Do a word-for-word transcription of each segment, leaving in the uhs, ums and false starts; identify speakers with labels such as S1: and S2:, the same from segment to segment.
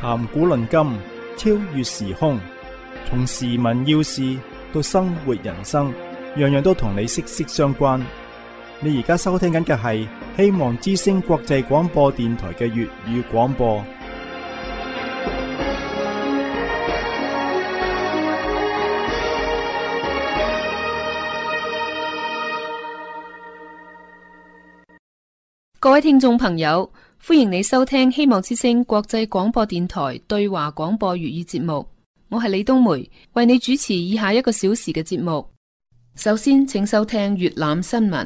S1: 談古論今，超越時空，從時聞要事到生活人生，樣樣都同你息息相關。你而家收聽緊嘅係希望之聲國際廣播電台嘅粵語廣播。
S2: 各位聽眾朋友，歡迎你收聽希望之聲國際廣播電台對華廣播粵語節目。我係李冬梅，為你主持以下一個小時嘅節目。首先，請收聽粵覽新聞。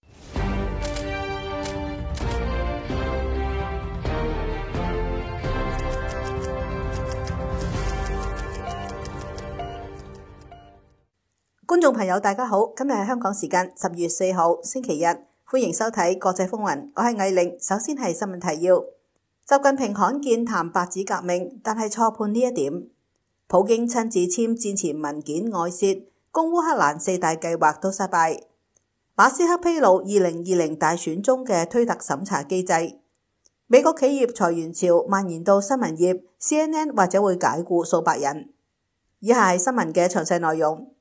S3: 觀眾朋友，大家好，今日係香港時間十月四號星期日。歡迎收睇國際風雲，我係藝玲。首先係新聞提要：習近平罕見談白紙革命，但係錯判呢一點。普京親自簽戰前文件外泄，攻烏克蘭四大計劃都失敗。馬斯克披露二零二零大選中嘅推特審查機制。美國企業裁員潮蔓延到新聞業 ，C N N 或者會解雇數百人。以下係新聞嘅詳細內容。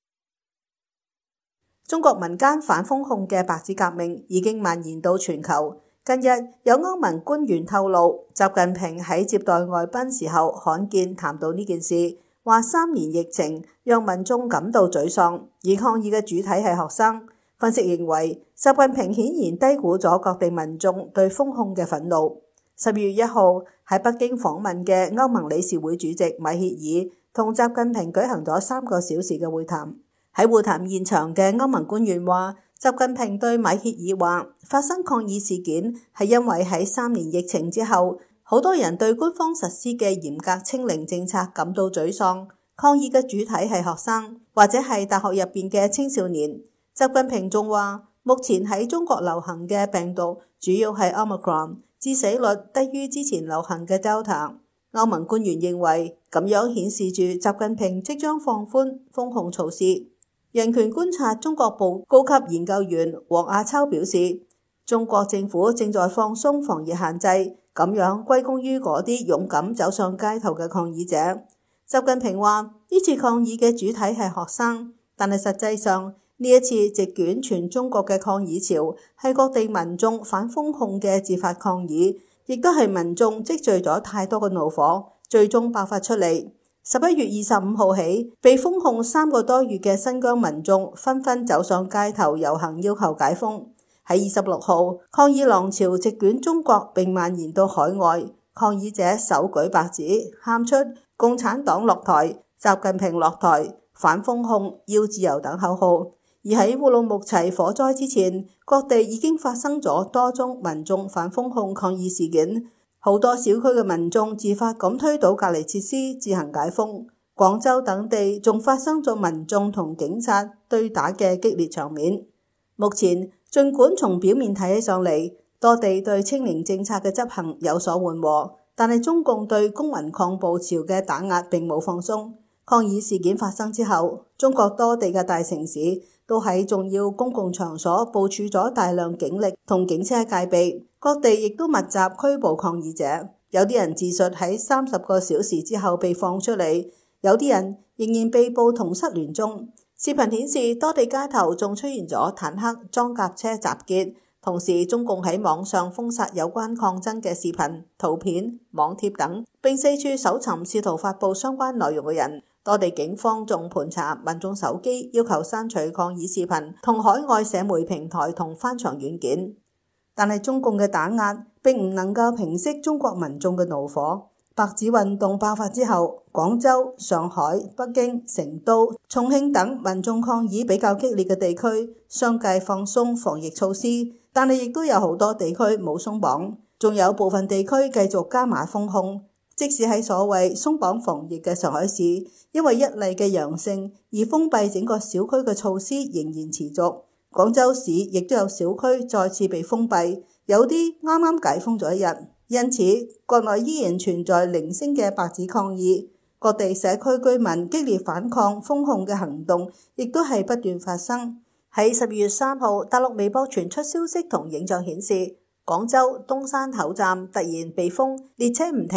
S3: 中國民間反封控嘅白紙革命已經蔓延到全球。近日有歐盟官員透露，習近平喺接待外賓時候罕見談到呢件事，話三年疫情讓民眾感到沮喪，而抗議嘅主體係學生。分析認為，習近平顯然低估咗各地民眾對封控嘅憤怒。十二月一號喺北京訪問嘅歐盟理事會主席米歇爾同習近平舉行咗三個小時嘅會談。喺會談現場嘅歐盟官員話，習近平對米歇爾話，發生抗議事件係因為喺三年疫情之後，好多人對官方實施嘅嚴格清零政策感到沮喪。抗議嘅主體係學生或者係大學入邊嘅青少年。習近平仲話，目前喺中國流行嘅病毒主要係 Omicron， 致死率低於之前流行嘅 Delta。歐盟官員認為，咁樣顯示住習近平即將放寬封控措施。人權觀察中國部高級研究員黃亞秋表示，中國政府正在放鬆防疫限制，咁樣歸功於嗰啲勇敢走上街頭嘅抗議者。習近平話，呢次抗議嘅主體係學生，但係實際上呢一次席捲全中國嘅抗議潮係各地民眾反封控嘅自發抗議，亦都係民眾積聚咗太多嘅怒火，最終爆發出嚟。十一月二十五號起，被封控三個多月嘅新疆民眾紛紛走上街頭遊行，要求解封。喺二十六號，抗議浪潮席捲中國並蔓延到海外，抗議者手舉白紙，喊出共產黨落台、習近平落台、反封控、要自由等口號。而喺烏魯木齊火災之前，各地已經發生咗多宗民眾反封控抗議事件。好多小區嘅民眾自發咁推倒隔離設施，自行解封。廣州等地仲發生咗民眾同警察對打嘅激烈場面。目前，儘管從表面睇起上嚟，多地對清零政策嘅執行有所緩和，但係中共對公民抗暴潮嘅打壓並冇放鬆。抗議事件發生之後，中國多地嘅大城市都喺重要公共場所部署咗大量警力同警車戒備，各地亦都密集拘捕抗議者。有啲人自述喺三十個小時之後被放出嚟，有啲人仍然被捕同失聯中。視頻顯示，多地街頭仲出現咗坦克、裝甲車集結，同時中共喺網上封殺有關抗爭嘅視頻、圖片、網貼等，並四處搜尋試圖發布相關內容嘅人。多地警方仲盤查民眾手機，要求刪除抗議視頻同海外社媒平台同翻牆軟件。但係中共嘅打壓並唔能夠平息中國民眾嘅怒火。白紙運動爆發之後，廣州、上海、北京、成都、重慶等民眾抗議比較激烈嘅地區相繼放鬆防疫措施，但係亦都有好多地區冇鬆綁，仲有部分地區繼續加碼封控。即使喺所謂鬆綁防疫嘅上海市，因為一例嘅陽性而封閉整個小區嘅措施仍然持續。廣州市亦都有小區再次被封閉，有啲啱啱解封咗一日。因此，國內依然存在零星嘅白紙抗議，各地社區居民激烈反抗封控嘅行動亦都係不斷發生。喺十二月三號，大陸微博傳出消息同影像顯示，廣州東山口站突然被封，列車唔停，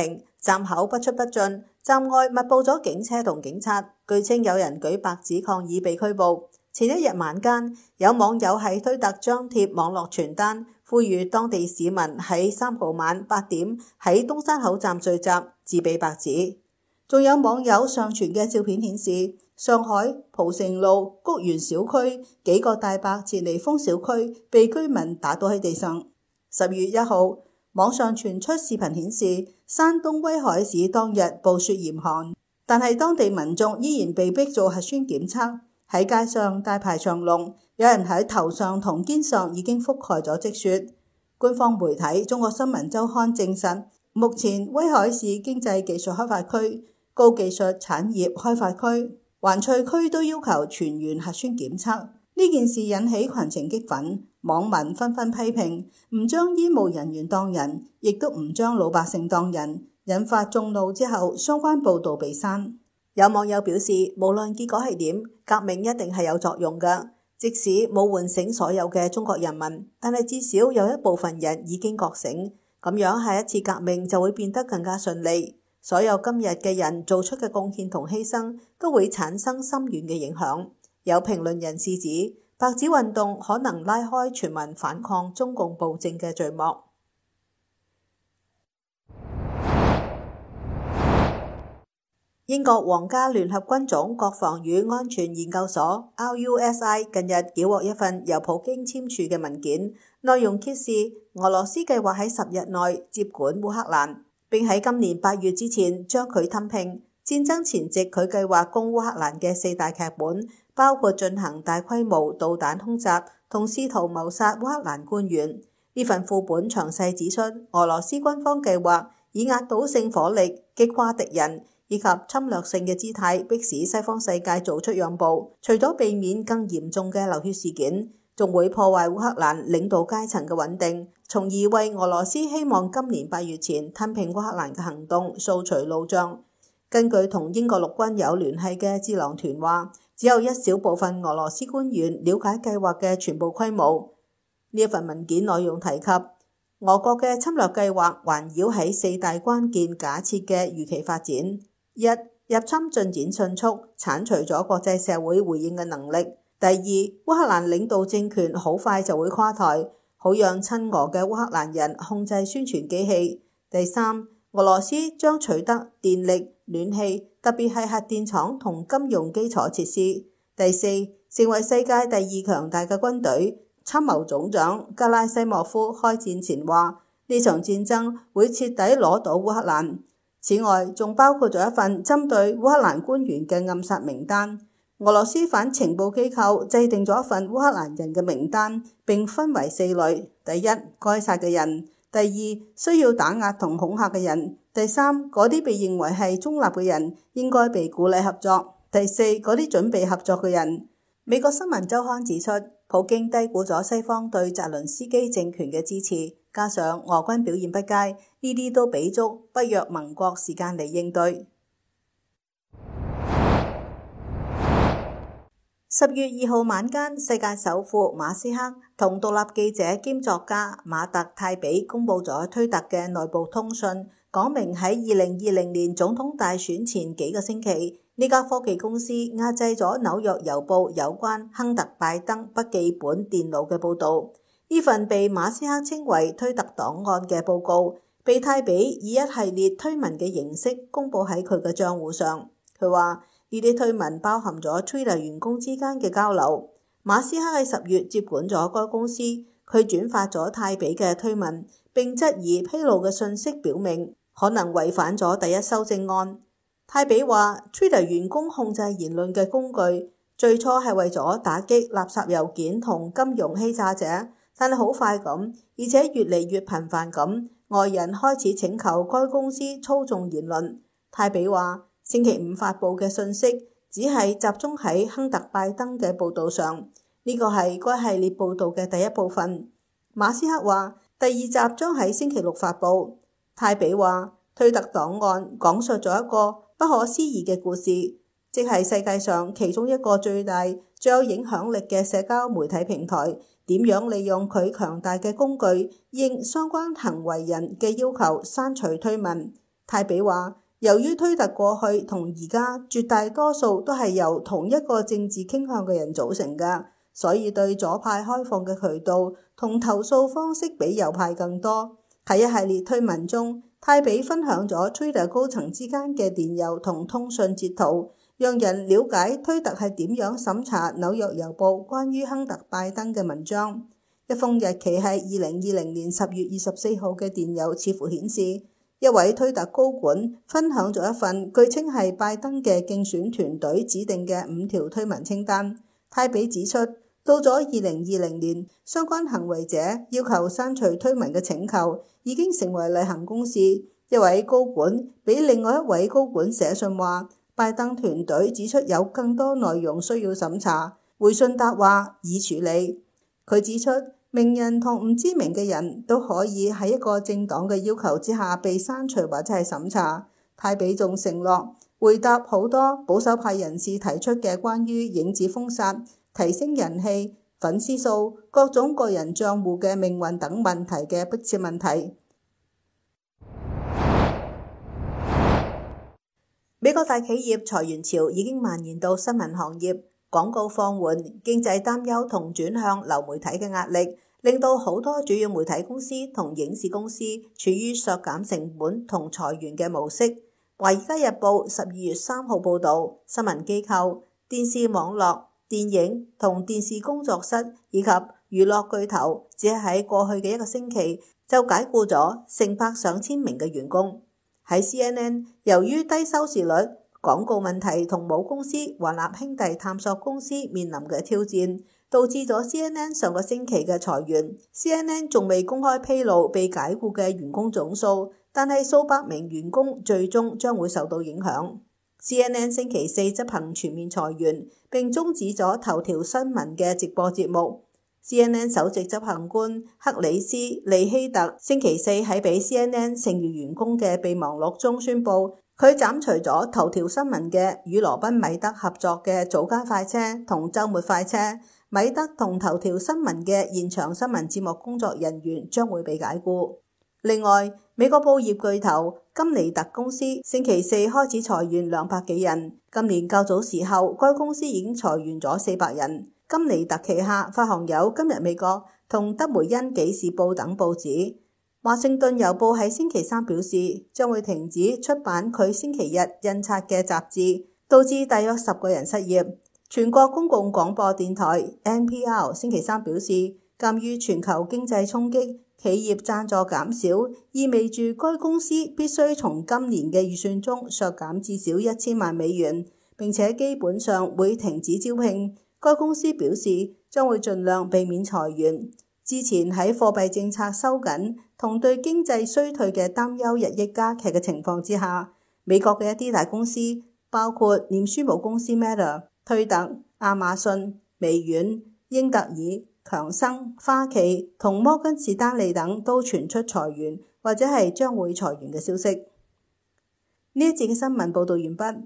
S3: 站口不出不進，站外密佈咗警車同警察，據稱有人舉白紙抗議被拘捕。前一日晚間，有網友喺推特張貼網絡傳單，呼籲當地市民喺三號晚八點喺東山口站聚集，自備白紙。仲有網友上傳嘅照片顯示，上海蒲城路菊園小區幾個大伯前嚟封小區，被居民打倒喺地上。十月一號，網上傳出視頻顯示，山東威海市當日暴雪嚴寒，但係當地民眾依然被逼做核酸檢測，喺街上大排長龍，有人喺頭上同肩上已經覆蓋咗積雪。官方媒體中國新聞週刊證實，目前威海市經濟技術開發區、高技術產業開發區、環翠區都要求全員核酸檢測。呢件事引起群情激憤，網民紛紛批評，唔將醫務人員當人，亦都唔將老百姓當人，引發眾怒之後，相關報導被刪。有網友表示，無論結果係點，革命一定係有作用㗎，即使冇喚醒所有嘅中國人民，但係至少有一部分人已經覺醒，咁樣下一次革命就會變得更加順利。所有今日嘅人做出嘅貢獻同犧牲，都會產生深遠嘅影響。有評論人士指，白紙運動可能拉開全民反抗中共暴政嘅序幕。英國皇家聯合軍種國防與安全研究所 R U S I 近日繳獲一份由普京簽署嘅文件，內容揭示俄羅斯計劃喺十日內接管烏克蘭，並喺今年八月之前將佢吞併。戰爭前夕，佢計劃攻烏克蘭嘅四大劇本，包括進行大規模導彈空襲同試圖謀殺烏克蘭官員。呢份副本詳細指出，俄羅斯軍方計劃以壓倒性火力擊垮敵人，以及侵略性嘅姿態，迫使西方世界做出讓步。除咗避免更嚴重嘅流血事件，仲會破壞烏克蘭領導階層嘅穩定，從而為俄羅斯希望今年八月前吞併烏克蘭嘅行動掃除路障。根據同英國陸軍有聯繫嘅智囊團話，只有一小部分俄羅斯官員了解計劃嘅全部規模。呢一份文件內容提及，俄國嘅侵略計劃環繞喺四大關鍵假設嘅預期發展：一、入侵進展迅速，剷除咗國際社會回應嘅能力；第二，烏克蘭領導政權好快就會垮台，好讓親俄嘅烏克蘭人控制宣傳機器；第三，俄羅斯將取得電力、暖氣，特別係核電廠同金融基礎設施；第四，成為世界第二強大嘅軍隊。參謀總長格拉西莫夫開戰前話，呢場戰爭會徹底攞到烏克蘭。此外，仲包括咗一份針對烏克蘭官員嘅暗殺名單。俄羅斯反情報機構制定咗一份烏克蘭人嘅名單，並分為四類：第一，該殺嘅人；第二，需要打壓同恐嚇嘅人；第三，嗰啲被認為係中立嘅人應該被鼓勵合作；第四，嗰啲準備合作嘅人。美國新聞週刊指出，普京低估咗西方對澤倫斯基政權嘅支持，加上俄軍表現不佳，呢啲都俾足北約盟國時間嚟應對。十月二號晚間，世界首富馬斯克同獨立記者兼作家馬特泰比公布咗推特嘅內部通訊，講明喺二零二零年總統大選前幾個星期，呢家科技公司壓制咗紐約郵報有關亨特拜登筆記本電腦嘅報導。呢份被馬斯克稱為推特檔案嘅報告，被泰比以一系列推文嘅形式公佈喺佢嘅賬戶上。佢話呢啲推文包含咗 Twitter 員工之間嘅交流。馬斯克喺十月接管咗該公司，佢轉發咗泰比嘅推文，並質疑披露嘅信息表明可能違反咗第一修正案。泰比話 Twitter 員工控制言論嘅工具，最初係為咗打擊垃圾郵件同金融欺詐者，但係好快咁，而且越嚟越頻繁咁，外人開始請求該公司操縱言論。泰比話星期五發佈嘅信息只係集中喺亨特拜登嘅報導上，呢個係該系列報導嘅第一部分。馬斯克話第二集將喺星期六發佈。泰比話推特檔案講述咗一個不可思議嘅故事，即係世界上其中一個最大、最有影響力嘅社交媒體平台點樣利用佢強大嘅工具，應相關行為人嘅要求刪除推文。 泰比話，由於推特過去同而家絕大多數都係由同一個政治傾向嘅人組成㗎，所以對左派開放嘅渠道同投訴方式比右派更多。喺一系列推文中，泰比分享咗推特高層之間嘅電郵同通訊截圖，讓人了解推特係點樣審查紐約郵報關於亨特拜登嘅文章。一封日期係二零二零年十月二十四號嘅電郵似乎顯示，一位推特高管分享咗一份據稱係拜登嘅競選團隊指定嘅五條推文清單。泰比指出，到咗二零二零年，相關行為者要求刪除推文嘅請求已經成為例行公事。一位高管俾另外一位高管寫信話，拜登團隊指出有更多內容需要審查，回信答話已處理。佢指出，名人同唔知名嘅人都可以喺一個政黨嘅要求之下被刪除或者係審查。泰比仲承諾回答好多保守派人士提出嘅關於影子封殺、提升人氣、粉絲數、各種個人賬戶嘅命運等問題嘅迫切問題。美國大企業裁員潮已經蔓延到新聞行業，廣告放緩、經濟擔憂同轉向流媒體嘅壓力，令到好多主要媒體公司同影視公司處於削減成本同裁員嘅模式。華爾街日報十二月三號報導，新聞機構、電視網絡、電影同電視工作室以及娛樂巨頭，只係喺過去嘅一個星期就解僱咗成百上千名嘅員工。喺 C N N， 由於低收視率、廣告問題同母公司華納兄弟探索公司面臨嘅挑戰，導致咗 C N N 上個星期嘅裁員。C N N 仲未公開披露被解僱嘅員工總數，但係數百名員工最終將會受到影響。C N N 星期四執行全面裁員，並終止咗頭條新聞嘅直播節目。C N N 首席執行官克里斯利希特星期四喺俾 C N N 剩餘員工嘅備忘錄中宣布，佢斬除咗頭條新聞嘅與羅賓米德合作嘅早間快車同週末快車。米德同頭條新聞嘅現場新聞節目工作人員將會被解僱。另外，美國報業巨頭金尼特公司星期四開始裁員兩百幾人。今年較早時候，該公司已經裁員咗四百人。金尼特旗下發行有今日美國同德梅恩紀事報等報紙。華盛頓郵報喺星期三表示，將會停止出版佢星期日印刷嘅雜誌，導致大約十個人失業。全國公共廣播電台 N P R 星期三表示，鑑於全球經濟衝擊，企業贊助減少，意味住該公司必須從今年嘅預算中削減至少一千萬美元，並且基本上會停止招聘。該公司表示將會盡量避免裁員。之前喺貨幣政策收緊同對經濟衰退嘅擔憂日益加劇嘅情況之下，美國嘅一啲大公司，包括臉書母公司 Meta、推特、亞馬遜、微軟、英特爾、強生、花旗同摩根士丹利等都傳出裁員或者係將會裁員嘅消息。呢一節嘅新聞報道完畢。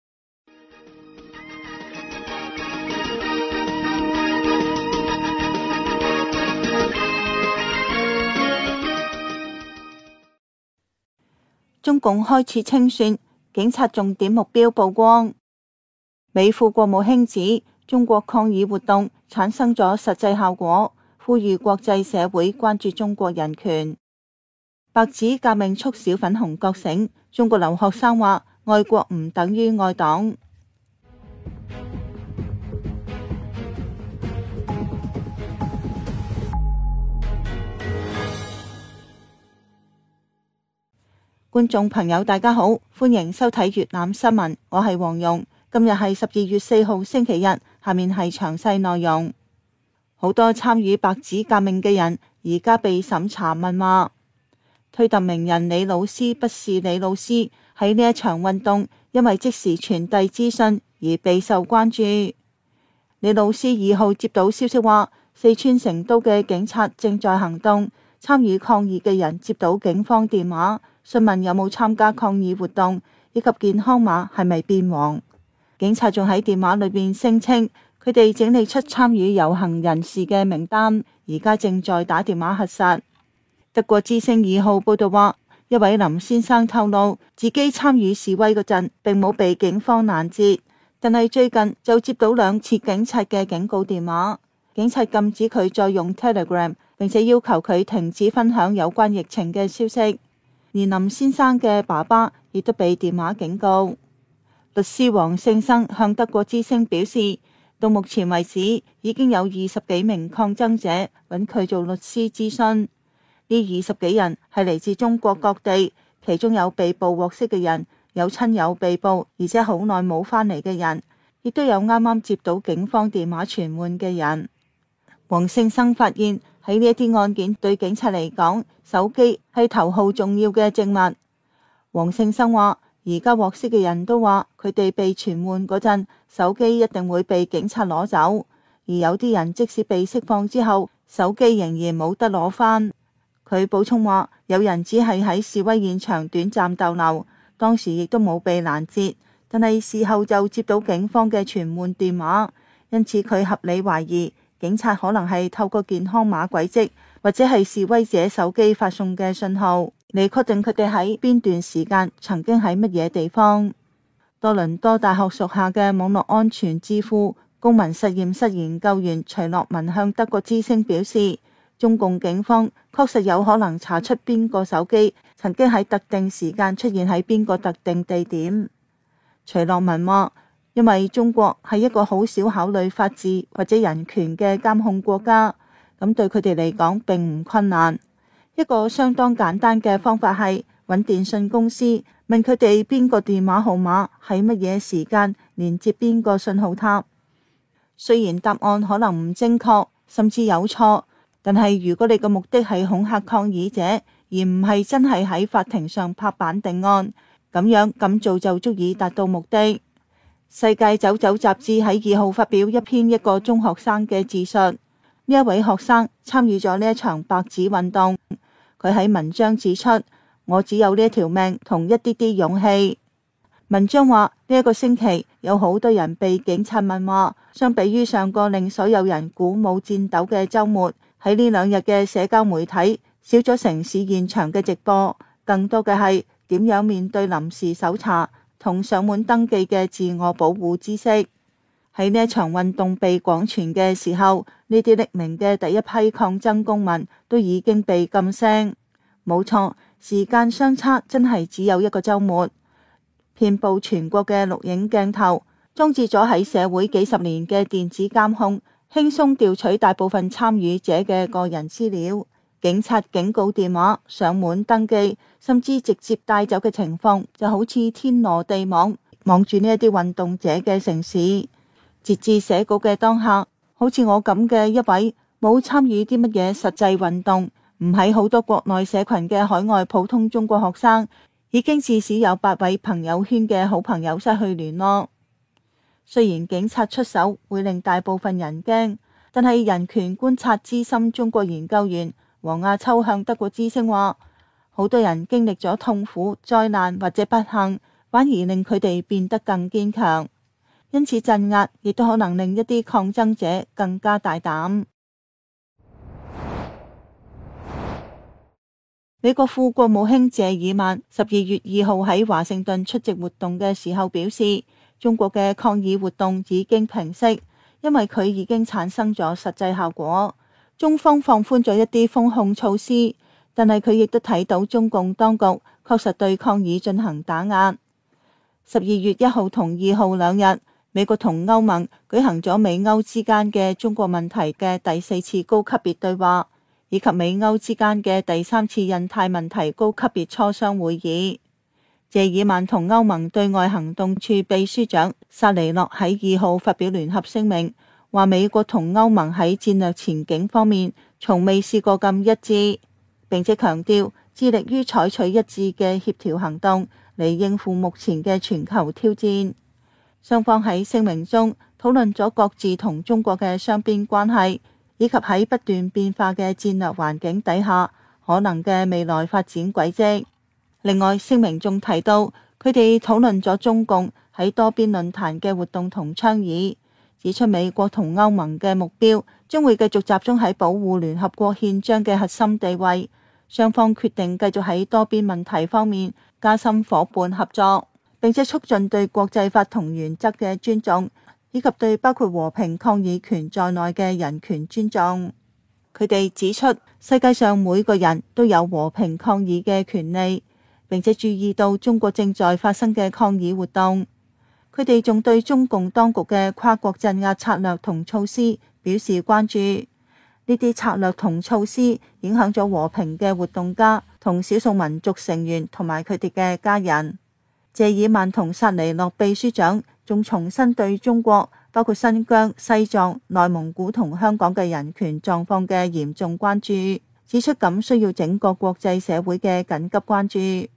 S4: 中共開始清算，警察重點目標曝光。美副國務卿指，中國抗議活動產生咗實際效果，呼籲國際社會關注中國人權。白紙革命促小粉紅覺醒，中國留學生話愛國唔等於愛黨。觀眾朋友大家好，歡迎收睇粵覽新聞，我係黃蓉。今日係十二月四號星期日，下面係詳細內容。好多參與白紙革命嘅人而家被審查問話。推特名人李老師不是李老師喺呢一場運動，因為即時傳遞資訊而備受關注。李老師二號接到消息話，四川成都嘅警察正在行動，參與抗議嘅人接到警方電話，詢問有冇參加抗議活動，以及健康碼係咪變黃。警察仲喺電話裏邊聲稱，佢哋整理出參與遊行人士嘅名單，而家正在打電話核實。德國之聲二號報道話， 一位林先生透露，自己參與示威嗰陣並冇被警方攔截，但係最近就接到兩次警察嘅警告電話，警察禁止佢再用 Telegram， 並且要求佢停止分享有關疫情嘅消息。而林先生嘅爸爸亦都被電話警告。律師黃勝生向德國之聲表示，到目前為止已經有二十幾名抗爭者揾佢做律師諮詢。呢二十幾人係嚟自中國各地，其中有被捕獲釋嘅人，有親友被捕而且好耐冇返嚟嘅人，亦都有啱啱接到警方電話傳喚嘅人。黃勝生發現喺呢一啲案件對警察嚟講，手機係頭號重要嘅證物。黃勝生話，而家獲釋嘅人都話佢哋被傳喚嗰陣，手機一定會被警察攞走，而有啲人即使被釋放之後，手機仍然冇得攞返。佢補充話，有人只係喺示威現場短暫逗留，當時亦都冇被攔截，但係事後就接到警方嘅傳喚電話，因此佢合理懷疑警察可能係透過健康碼軌跡或者係示威者手機發送嘅信號嚟確定佢哋喺邊段時間曾經喺乜嘢地方。多倫多大學屬下嘅網絡安全智庫公民實驗室研究員徐樂文向德國之聲表示，中共警方確實有可能查出邊個手機曾經喺特定時間出現喺邊個特定地點。徐樂文話，因為中國係一個好少考慮法治或者人權嘅監控國家，咁對佢哋嚟講並唔困難。一個相當簡單嘅方法係揾電信公司問佢哋邊個電話號碼喺乜嘢時間連接邊個信號塔。雖然答案可能唔正確，甚至有錯，但係如果你嘅目的係恐嚇抗議者，而唔係真係喺法庭上拍板定案，咁樣咁做就足以達到目的。世界走走雜誌喺二號發表一篇一個中學生嘅自述，呢一位學生參與咗呢一場白紙運動。佢喺文章指出，我只有呢一條命同一啲啲勇氣。文章話呢一個星期有好多人被警察問話，相比於上個令所有人鼓舞顫抖嘅週末，喺呢兩日嘅社交媒體少咗城市現場嘅直播，更多嘅係點樣面對臨時搜查同上門登記嘅自我保護知識。喺呢一場運動被廣傳嘅時候，呢啲匿名嘅第一批抗爭公民都已經被禁聲。冇錯，時間相差真係只有一個週末。遍佈全國嘅錄影鏡頭，裝置咗喺社會幾十年嘅電子監控，輕鬆調取大部分參與者嘅個人資料。警察警告電話、上門登記，甚至直接帶走嘅情況，就好似天羅地網，望住呢一啲運動者嘅城市。截至寫稿嘅當下，好似我咁嘅一位冇參與啲乜嘢實際運動，唔喺好多國內社群嘅海外普通中國學生，已經至少有八位朋友圈嘅好朋友失去聯絡。雖然警察出手會令大部分人驚，但係人權觀察資深中國研究員黃亞秋向德國之聲話，好多人經歷咗痛苦、災難或者不幸，反而令佢哋變得更堅強。因此鎮壓亦都可能令一啲抗爭者更加大膽。美國副國務卿謝爾曼十二月二號喺華盛頓出席活動嘅時候表示，中國嘅抗議活動已經平息，因為佢已經產生咗實際效果。中方放寬咗一啲封控措施，但係佢亦都睇到中共當局確實對抗議進行打壓。十二月一號同二號兩日，美國同歐盟舉行咗美歐之間嘅中國問題嘅第四次高級別對話，以及美歐之間嘅第三次印太問題高級別磋商會議。謝爾曼同歐盟對外行動處秘書長薩尼諾喺二號發表聯合聲明，話美國同歐盟喺戰略前景方面從未試過咁一致，並且強調致力於採取一致嘅協調行動嚟應付目前嘅全球挑戰。雙方喺聲明中討論咗各自同中國嘅雙邊關係，以及喺不斷變化嘅戰略環境底下可能嘅未來發展軌跡。另外，聲明仲提到佢哋討論咗中共喺多邊論壇嘅活動同倡議，指出美國同歐盟嘅目標將會繼續集中喺保護聯合國憲章嘅核心地位， 雙方決定繼續喺多邊問題方面加深夥伴合作，並且促進對國際法同原則嘅尊重，以及對包括和平抗議權在內嘅人權尊重。佢哋指出，世界上每個人都有和平抗議嘅權利，並且注意到中國正在發生嘅抗議活動。佢哋仲對中共當局嘅跨國鎮壓策略同措施表示關注。呢啲策略同措施影響咗和平嘅活動家同少數民族成員同埋佢哋嘅家人。謝爾曼同薩尼洛秘書長仲重申對中國包括新疆、西藏、內蒙古同香港嘅人權狀況嘅嚴重關注，指出咁需要整個國際社會嘅緊急關注。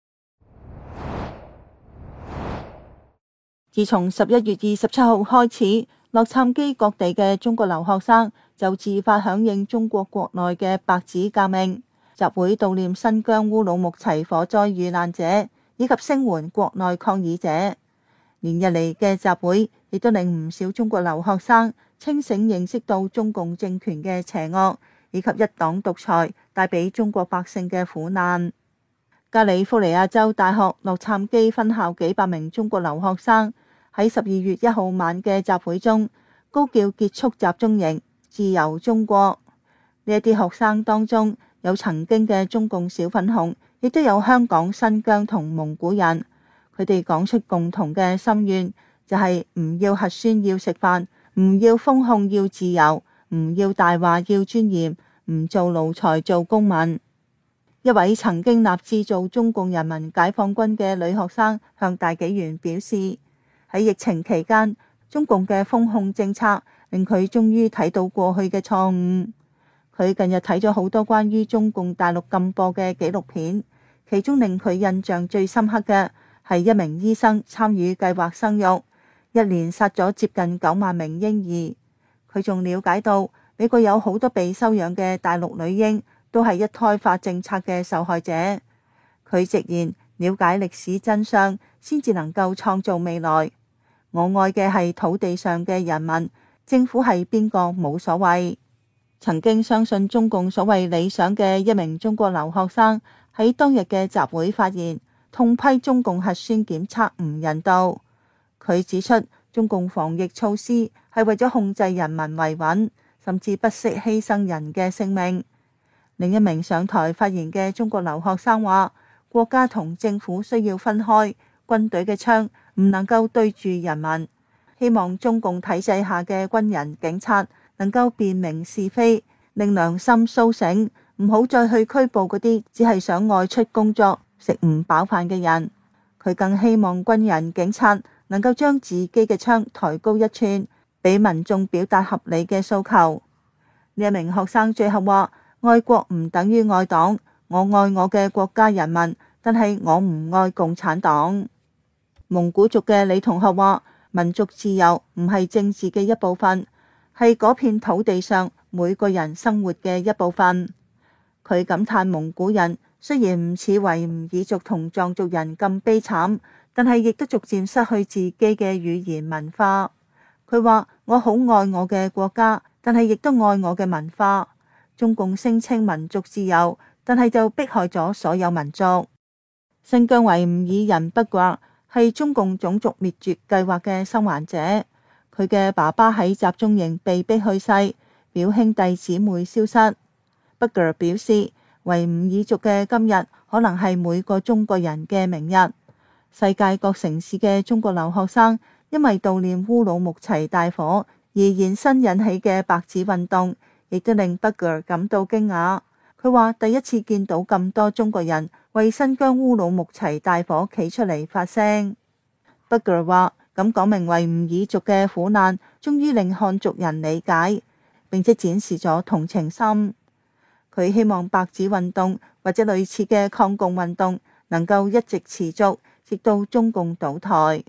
S4: 自從十一月二十七號開始，洛杉磯各地嘅中國留學生就自發響應中國國內嘅白紙革命，集會悼念新疆烏魯木齊火災遇難者，以及聲援國內抗議者。連日嚟嘅集會亦都令唔少中國留學生清醒認識到中共政權嘅邪惡，以及一黨獨裁帶俾中國百姓嘅苦難。加利福尼亞州大學洛杉磯分校幾百名中國留學生喺十二月一號晚嘅集會中高叫結束集中營、自由中國。呢一啲學生當中有曾經嘅中共小粉紅，亦都有香港、新疆同蒙古人。佢哋講出共同嘅心願，就係唔要核酸要食飯，唔要封控要自由，唔要大話要尊嚴，唔做奴才做公民。一位曾經立志做中共人民解放軍嘅女學生向大紀元表示，喺疫情期間，中共嘅封控政策令佢終於睇到過去嘅錯誤。佢近日睇咗好多關於中共大陸禁播嘅紀錄片，其中令佢印象最深刻嘅係一名醫生參與計劃生育，一年殺咗接近九萬名嬰兒。佢仲了解到美國有好多被收養嘅大陸女嬰都係一胎化政策嘅受害者。佢直言，了解歷史真相先至能夠創造未來。我愛嘅係土地上嘅人民，政府係邊個冇所謂。曾經相信中共所謂理想嘅一名中國留學生喺當日嘅集會發言，痛批中共核酸檢測唔人道。佢指出，中共防疫措施係為咗控制人民維穩，甚至不惜犧牲人嘅性命。另一名上台發言嘅中國留學生話，國家同政府需要分開，軍隊嘅槍唔能夠對住人民。希望中共體制下嘅軍人警察能夠辨明是非，令良心甦醒，唔好再去拘捕嗰啲只係想外出工作食唔飽飯嘅人。佢更希望軍人警察能夠將自己嘅槍抬高一寸，俾民眾表達合理嘅訴求。呢一名學生最後話，愛國唔等於愛黨，我愛我嘅國家人民，但係我唔愛共產黨。蒙古族嘅李同學話，民族自由唔係政治嘅一部分，係嗰片土地上每個人生活嘅一部分。佢感嘆蒙古人雖然唔似維吾爾族同藏族人咁悲慘，但係亦都逐漸失去自己嘅語言文化。佢話，我好愛我嘅國家，但係亦都愛我嘅文化。中共聲稱民族自由，但係就迫害咗所有民族。新疆維吾爾人不過係中共種族滅絕計劃嘅生還者，佢嘅爸爸喺集中營被逼去世，表兄弟姊妹消失。不過表示，維吾爾族嘅今日可能係每個中國人嘅明日。世界各城市嘅中國留學生因為悼念烏魯木齊大火而延伸引起嘅白紙運動，亦都令不過感到驚訝。佢話第一次見到咁多中國人為新疆烏魯木齊大火企出嚟發聲。不過話咁講明維吾爾族嘅苦難終於令漢族人理解，並且展示咗同情心。佢希望白紙運動或者類似嘅抗共運動能夠一直持續，直到中共倒台。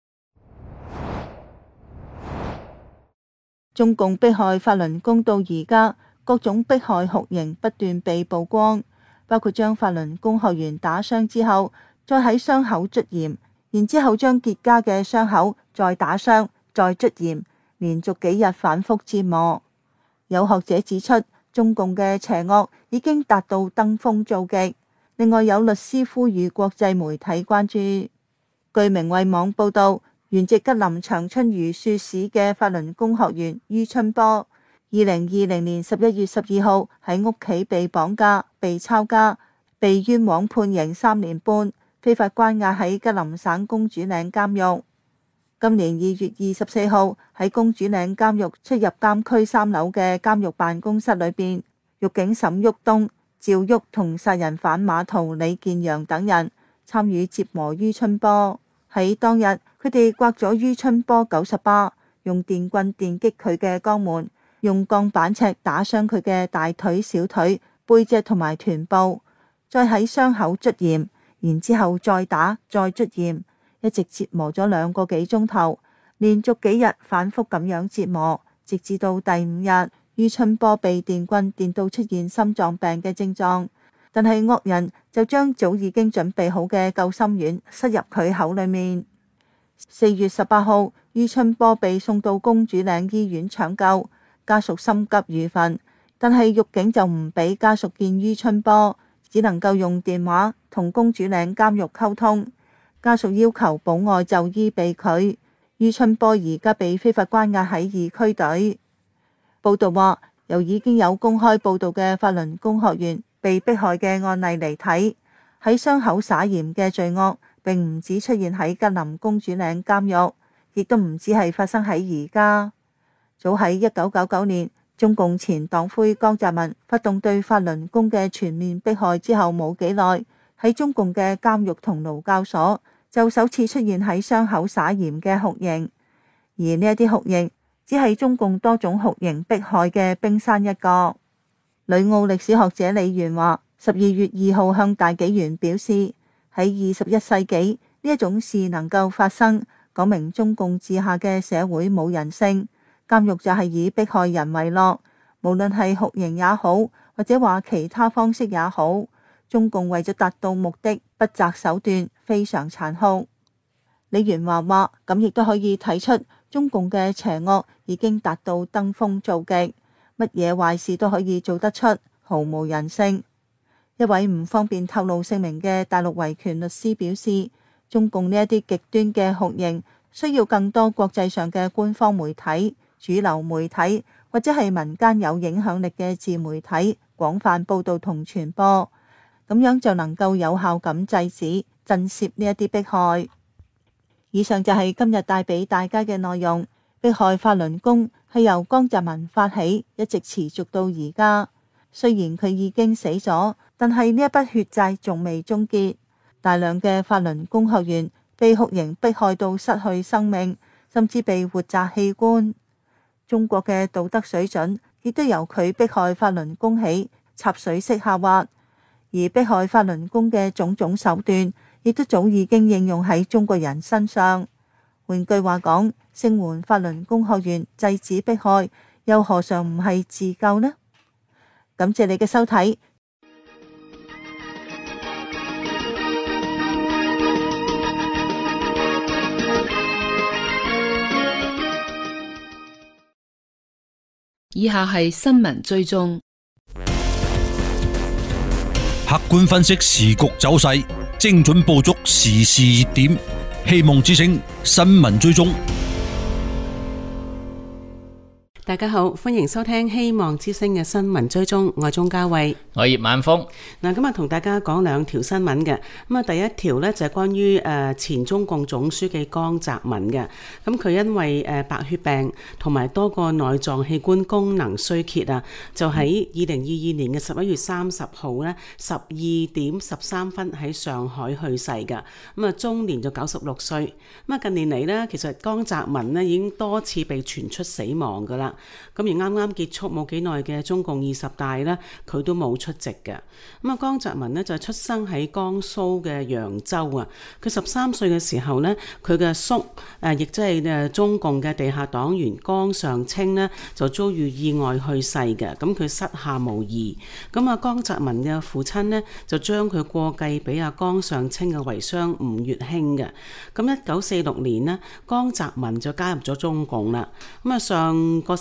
S4: 中共迫害法輪功到而家，各種迫害酷刑不斷被曝光，包括將法輪功學員打傷之後，再喺傷口捽鹽，然之後將結痂嘅傷口再打傷，再捽鹽，連續幾日反覆折磨。有學者指出， 中共嘅邪惡已經達到登峰造極。另外有律師呼籲國際媒體關注。據明慧網報道，原籍吉林長春榆樹市嘅法輪功學員于春波，二零二零年十一月十二號喺屋企被綁架、被抄家，被冤枉判刑三年半，非法關押喺吉林省公主嶺監獄。今年二月二十四號喺公主嶺監獄出入監區三樓嘅監獄辦公室裏邊，獄警沈旭東、趙旭同殺人犯馬圖、李建陽等人參與折磨于春波。喺當日，佢哋刮咗于春波九十巴，用電棍電擊佢嘅肛門，用鋼板尺打傷佢嘅大腿、小腿、背脊同埋臀部，再喺傷口捽鹽，然之後再打、再捽鹽。一直折磨咗兩個幾鐘頭，連續幾日反覆咁樣折磨，直至到第五日，于春波被電棍電到出現心臟病嘅症狀，但係惡人就將早已經準備好嘅救心丸塞入佢口裏面。四月十八號，于春波被送到公主嶺醫院搶救，家屬心急如焚，但係獄警就唔俾家屬見于春波，只能夠用電話同公主嶺監獄溝通。家屬要求保外就醫被拒，于春波而家被非法關押喺二區隊。報道話，由已經有公開報道嘅法輪功學員被迫害嘅案例嚟睇，喺傷口撒鹽嘅罪惡並唔止出現喺吉林公主嶺監獄，亦都唔止係發生喺而家。早喺一九九九年，中共前黨魁江澤民發動對法輪功嘅全面迫害之後冇幾耐，喺中共嘅監獄同勞教所就首次出現喺傷口撒鹽嘅酷刑，而呢一啲酷刑只係中共多種酷刑迫害嘅冰山一角。旅澳歷史學者李元華十二月二號向大紀元表示，喺二十一世紀呢一種事能夠發生，講明中共治下嘅社會冇人性，監獄就係以迫害人為樂，無論係酷刑也好，或者話其他方式也好，中共為咗達到目的不擇手段，非常殘酷。李元華話，咁亦都可以睇出中共嘅邪惡已經達到登峰造極，乜嘢壞事都可以做得出，毫無人性。一位唔方便透露姓名嘅大陸維權律師表示，中共呢一啲極端嘅酷刑需要更多國際上嘅官方媒體、主流媒體或者係民間有影響力嘅自媒體廣泛報道同傳播，咁樣就能夠有效咁制止、震懾呢一啲迫害。以上就係今日帶俾大家嘅內容。迫害法輪功係由江澤民發起，一直持續到而家。雖然佢已經死咗，但係呢一筆血債仲未終結。大量嘅法輪功學員被酷刑迫害到失去生命，甚至被活摘器官。中國嘅道德水準亦都由佢迫害法輪功起插水式下滑，而迫害法輪功嘅種種手段亦都早已經應用喺中國人身上。換句話講，聲援法輪功學員制止迫害，又何嘗唔係自救呢？感謝你嘅收睇。
S2: 以下係新聞追蹤，
S5: 客觀分析時局走勢，精準捕捉時事熱點。希望之聲新聞追蹤。
S6: 大家好，歡迎收聽希望之聲嘅新聞追蹤，我係鍾嘉慧，
S7: 我係葉晚峰。
S6: 嗱，今日同大家講兩條新聞嘅。咁啊，第一條呢就係關於誒前中共總書記江澤民嘅。咁佢因為誒白血病同埋多個內臟器官功能衰竭啊，就喺二零二二年嘅十一月三十號呢，十二點十三分喺上海去世㗎。咁啊，終年就九十六歲。咁啊，近年嚟呢，其實江澤民呢已經多次被傳出死亡㗎啦。咁而啱啱結束冇幾耐嘅中共二十大呢，佢都冇出席嘅。咁啊，江澤民呢就出生喺江蘇嘅揚州啊。佢十三歲嘅時候呢，佢嘅叔誒，亦即係誒中共嘅地下黨員江上清呢，就遭遇意外去世嘅。咁佢膝下無兒。咁啊，江澤民嘅父親呢，就將佢過繼俾阿江上清嘅遺孀吳月卿嘅。咁一九四六年呢，江澤民就加入咗中共啦。咁啊，上個世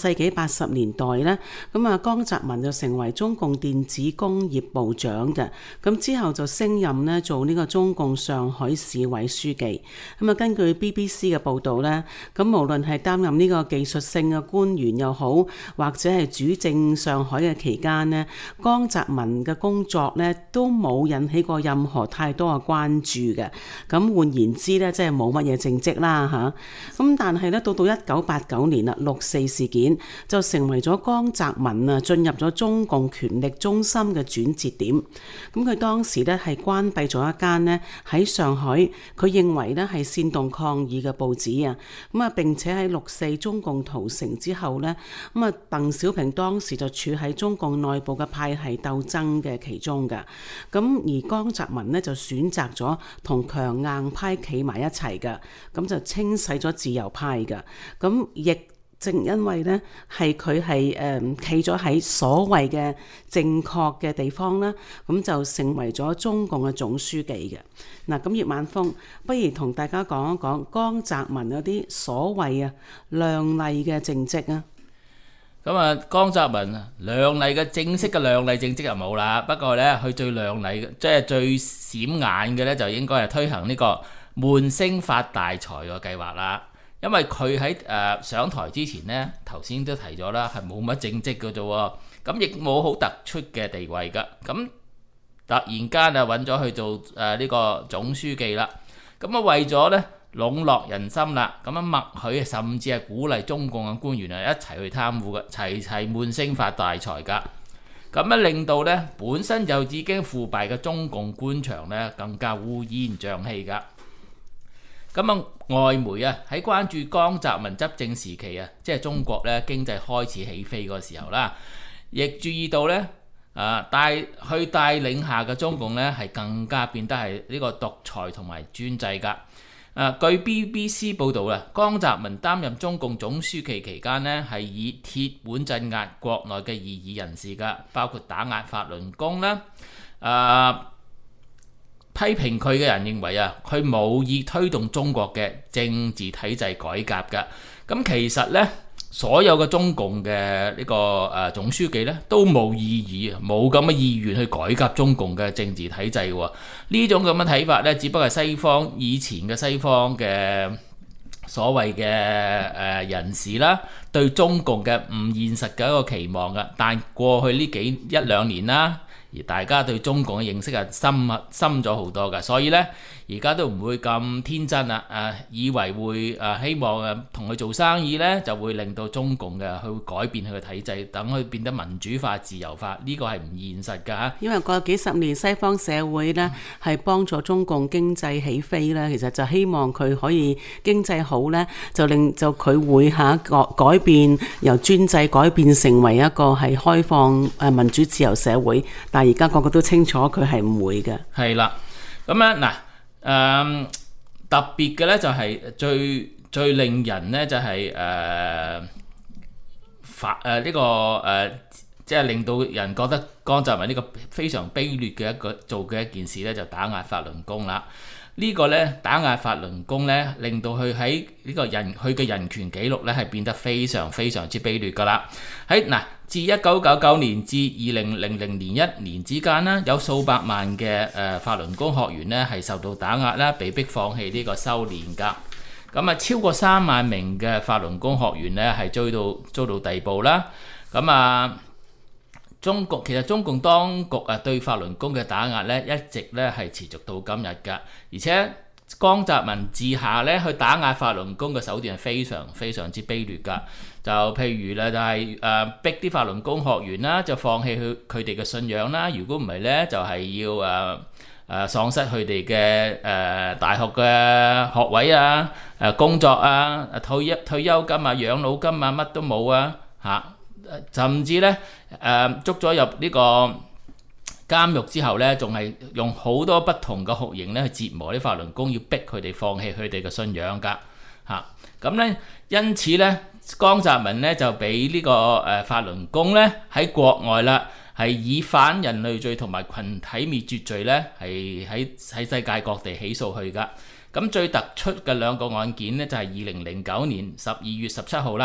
S6: 世紀八十年代呢，咁啊江澤民就成為中共電子工業部長嘅，咁之後就升任呢做呢個中共上海市委書記。咁啊根據 B B C 嘅報導呢，咁無論係擔任呢個技術性嘅官員又好，或者係主政上海嘅期間呢，江澤民嘅工作呢都冇引起過任何太多嘅關注嘅。咁換言之呢，即係冇乜嘢政績啦嚇。咁但係呢，到到一九八九年啦，六四事件就成為咗江澤民啊進入咗中共權力中心嘅轉折點。咁佢當時呢係關閉咗一間呢喺上海，佢認為呢係煽動抗議嘅報紙啊。咁啊並且喺六四中共屠城之後呢，咁啊鄧小平當時就處喺中共內部嘅派系鬥爭嘅其中㗎。咁而江澤民呢，就選擇咗同強硬派企埋一齊㗎，咁就清洗咗自由派㗎。咁亦正因為咧係佢係誒企咗喺所謂嘅正確嘅地方啦，咁就成為咗中共嘅總書記嘅。嗱，咁葉晚風，不如同大家講一講江澤民嗰啲所謂啊亮麗嘅政績啊。
S7: 咁啊，江澤民亮麗嘅正式嘅亮麗政績就冇啦。不過咧，佢最亮麗嘅，即係最閃眼嘅咧，就應該係推行呢個悶聲發大財個計劃啦。因為佢喺誒上台之前呢，頭先都提咗啦，係冇乜政績嘅啫喎，咁亦冇好突出嘅地位㗎。咁突然間啊揾咗去做誒呢、呃這個總書記啦。咁啊為咗咧籠絡人心啦，咁樣默許甚至係鼓勵中共嘅官員啊一齊去貪污嘅，齊齊悶聲發大財㗎。咁啊令到咧本身就已經腐敗嘅中共官場咧更加烏煙瘴氣㗎。咁啊，外媒啊喺關注江澤民執政時期啊，即係中國咧經濟開始起飛嗰個時候啦，亦注意到咧啊帶去帶領下嘅中共咧係更加變得係呢個獨裁同埋專制㗎。啊，據 B B C 報導啊，江澤民擔任中共總書記期間呢，係以鐵腕鎮壓國內嘅異議人士㗎，包括打壓法輪功啦，啊。批評佢嘅人認為啊，佢冇意推動中國嘅政治體制改革㗎。咁其實呢，所有嘅中共嘅呢個誒總書記呢，都冇意義，冇咁嘅意願去改革中共嘅政治體制喎。呢種咁嘅睇法呢，只不過係西方以前嘅西方嘅所謂嘅誒人士啦，對中共嘅唔現實嘅一個期望㗎。但過去呢幾一兩年啦，而大家對中共嘅認識係深深咗好多㗎，所以咧而家都唔會咁天真啦，誒、啊、以為會誒、啊、希望誒同佢做生意咧，就會令到中共嘅去改變佢嘅體制，等佢變得民主化、自由化，呢、這個係唔現實㗎嚇。
S6: 因為過幾十年西方社會咧係幫助中共經濟起飛咧，其實就希望佢可以經濟好咧，就令就佢會下改改變由專制改變成為一個係開放誒民主自由社會。但係而家個個都清楚佢係唔會嘅。係
S7: 啦，咁樣嗱，誒、呃、特別嘅咧就係最最令人咧就係誒發誒呢個誒，即係令到人覺得江澤民呢個非常卑劣嘅一個做嘅一件事咧，就打壓法輪功啦。這個、呢個咧打壓法輪功咧，令到佢喺呢個人佢嘅人權紀錄咧係變得非常非常之卑劣㗎啦。喺嗱。自一九九九年至二零零零年一年之間啦，有數百萬嘅誒法輪功學員咧係受到打壓啦，被逼放棄呢個修練㗎。咁啊，超過三萬名嘅法輪功學員咧係遭到遭到逮捕啦。咁啊，中國其實中共當局啊對法輪功嘅打壓咧一直咧係持續到今日㗎，而且江澤民治下咧去打壓法輪功嘅手段係非常非常之卑劣㗎。就譬如咧，就係、是、誒、呃、逼啲法輪功學員啦，就放棄佢佢哋嘅信仰啦。如果唔係咧，就係、是、要誒誒、呃呃、喪失佢哋嘅誒大學嘅學位啊、誒、呃、工作啊、退一退休金啊、養老金啊，乜都冇啊嚇。甚至咧誒、呃、捉咗入呢個監獄之後咧，仲係用好多不同嘅酷刑咧去折磨啲法輪功，要逼佢哋放棄佢哋嘅信仰㗎嚇。咁、啊、咧，因此咧。江澤民咧就俾呢個誒法輪功咧喺國外啦，係以反人類罪同埋群體滅絕罪咧，係喺喺世界各地起訴去噶。咁最突出嘅兩個案件咧就係二零零九年十二月十七號啦，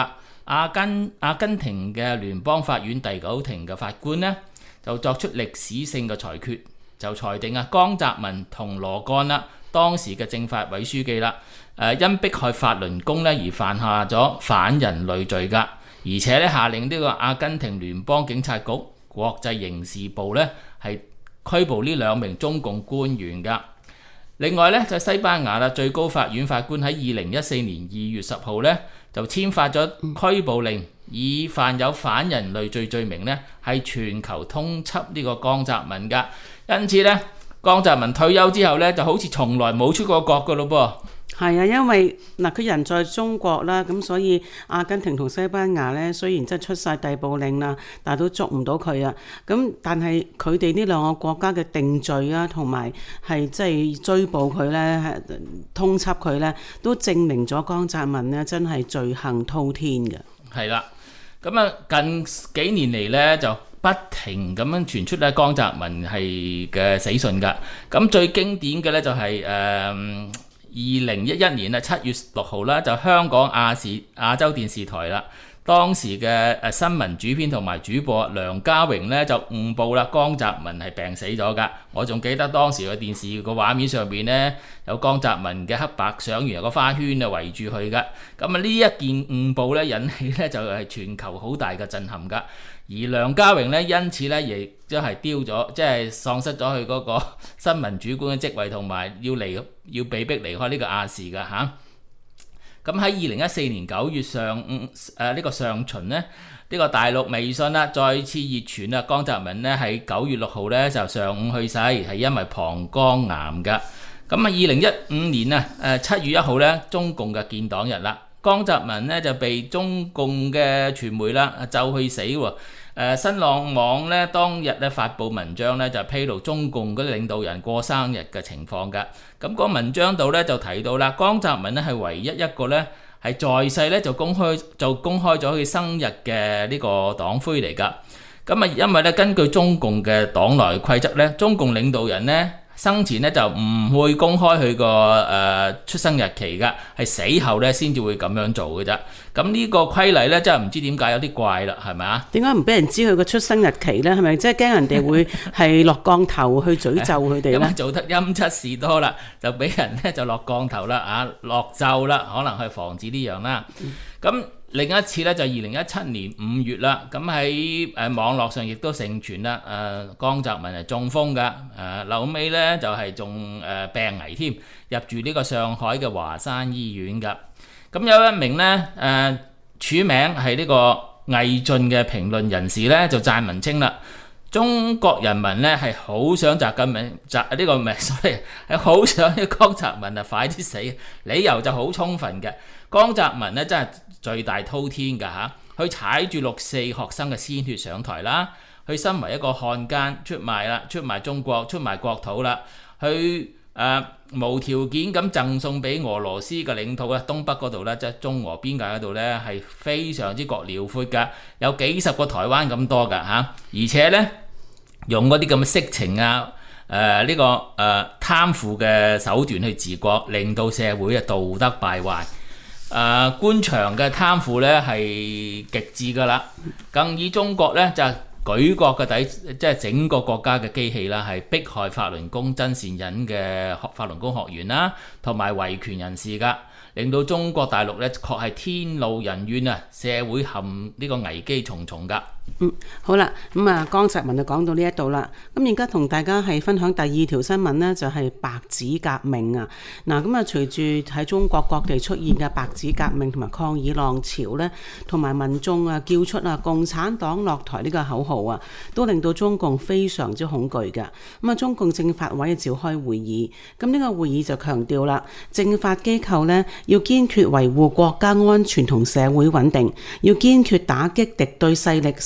S7: 阿根阿根廷嘅聯邦法院第九庭嘅法官呢，就作出歷史性嘅裁決，就裁定啊江澤民同羅幹啦，當時嘅政法委書記啦，誒因迫害法輪功咧而犯下咗反人類罪㗎，而且咧下令呢個阿根廷聯邦警察局國際刑事部咧係拘捕呢兩名中共官員㗎。另外咧就西班牙啦，最高法院法官喺二零一四年二月十號咧就簽發咗拘捕令，以犯有反人類罪罪名咧係全球通緝呢個江澤民㗎。因此咧，江澤民退休之後咧就好似從來冇出過國㗎咯噃。
S6: 係啊，因為嗱佢人在中國啦，咁所以阿根廷同西班牙咧雖然真係出晒逮捕令啦，但係都捉唔到佢啊。咁但係佢哋呢兩個國家嘅定罪啊，同埋係即係追捕佢咧、通緝佢咧，都證明咗江澤民咧真係罪行滔天嘅。係
S7: 啦，咁啊近幾年嚟咧就不停咁樣傳出咧江澤民係嘅死訊㗎。咁最經典嘅咧就係、是、誒。呃二零一一年啊七月六號啦，就香港亞視亞洲電視台啦，當時嘅誒新聞主編同埋主播梁家榮咧就誤報啦江澤民係病死咗㗎。我仲記得當時嘅電視個畫面上邊咧有江澤民嘅黑白相，完有個花圈啊圍住佢㗎。咁啊呢一件誤報咧引起咧就係全球好大嘅震撼㗎。而梁家榮咧因此咧亦都係丟咗，即係喪失咗佢嗰個新聞主管嘅職位，同埋要離要被逼離開呢個亞視㗎嚇。咁喺二零一四年九月上午誒呢、呃這個上旬咧，呢、這個大陸微信啦再次熱傳啊，江澤民咧喺九月六號咧就上午去世，係因為膀胱癌㗎。咁啊，二零一五年啊誒七月一號咧，中共嘅建黨日啦，江澤民咧就被中共嘅傳媒啦就去死喎。誒、呃、新浪網咧當日咧發布文章咧就披露中共嗰啲領導人過生日嘅情況㗎。咁、那、嗰、個、文章度咧就提到啦，江澤民咧係唯一一個咧係在世咧就公開就公開咗佢生日嘅呢個黨魁嚟㗎。咁啊，因為咧根據中共嘅黨內規則咧，中共領導人咧生前咧就唔會公開佢個誒出生日期㗎，係死後咧先至會咁樣做嘅啫。咁呢個規例咧真係唔知點解有啲怪啦，係咪啊？點解唔俾人知佢個出生日期咧？係咪即係驚人哋會係落降頭去詛咒佢哋咧？咁做得陰騭事多啦，就俾人咧就落降頭啦，啊落咒啦，可能去防止呢樣啦。咁、嗯另一次咧就二零一七年五月啦，咁喺誒網絡上亦都盛傳啦，誒、呃、江澤民係中風㗎，誒後尾咧就係仲誒病危添，入住呢個上海嘅華山醫院㗎。咁有一名咧誒、呃、署名係呢個魏晉嘅評論人士咧就撰文稱啦，中國人民咧係好想習近平習呢個唔係，所以係好想江澤民啊快啲死，理由就好充分嘅。江澤民咧真係罪大滔天㗎嚇，佢踩住六四學生嘅鮮血上台啦，佢身為一個漢奸出賣啦，出賣中國，出賣國土啦，佢誒、呃、無條件咁贈送俾俄羅斯嘅領土啊，東北嗰度咧，即係中俄邊界嗰度咧係非常之國遼闊㗎，有幾十個台灣咁多㗎嚇，而且咧用嗰啲咁嘅色情啊誒呢、呃這個誒、呃、貪腐嘅手段去治國，令到社會啊道德敗壞。誒、呃、官場嘅貪腐咧係極致㗎啦，更以中國咧就係、舉國嘅底，即係整個國家嘅機器啦，係迫害法輪功真善忍嘅法輪功學員啦，同埋維權人士㗎，令到中國大陸咧確係天怒人怨啊，社會陷呢個危機重重㗎。嗯，好啦，咁啊江澤民就講到呢一度啦。咁而家同大家係分享第二條新聞呢，就係、是、白紙革命啊。嗱，咁啊隨住喺中國各地出現嘅白紙革命同埋抗議浪潮呢，同埋民眾啊叫出啊共產黨落台呢個口號啊，都令到中共非常之恐懼嘅。咁啊，中共政法委召開會議，咁呢個會議就強調啦，政法機構呢要堅決維護國家安全同社會穩定，要堅決打擊敵對勢力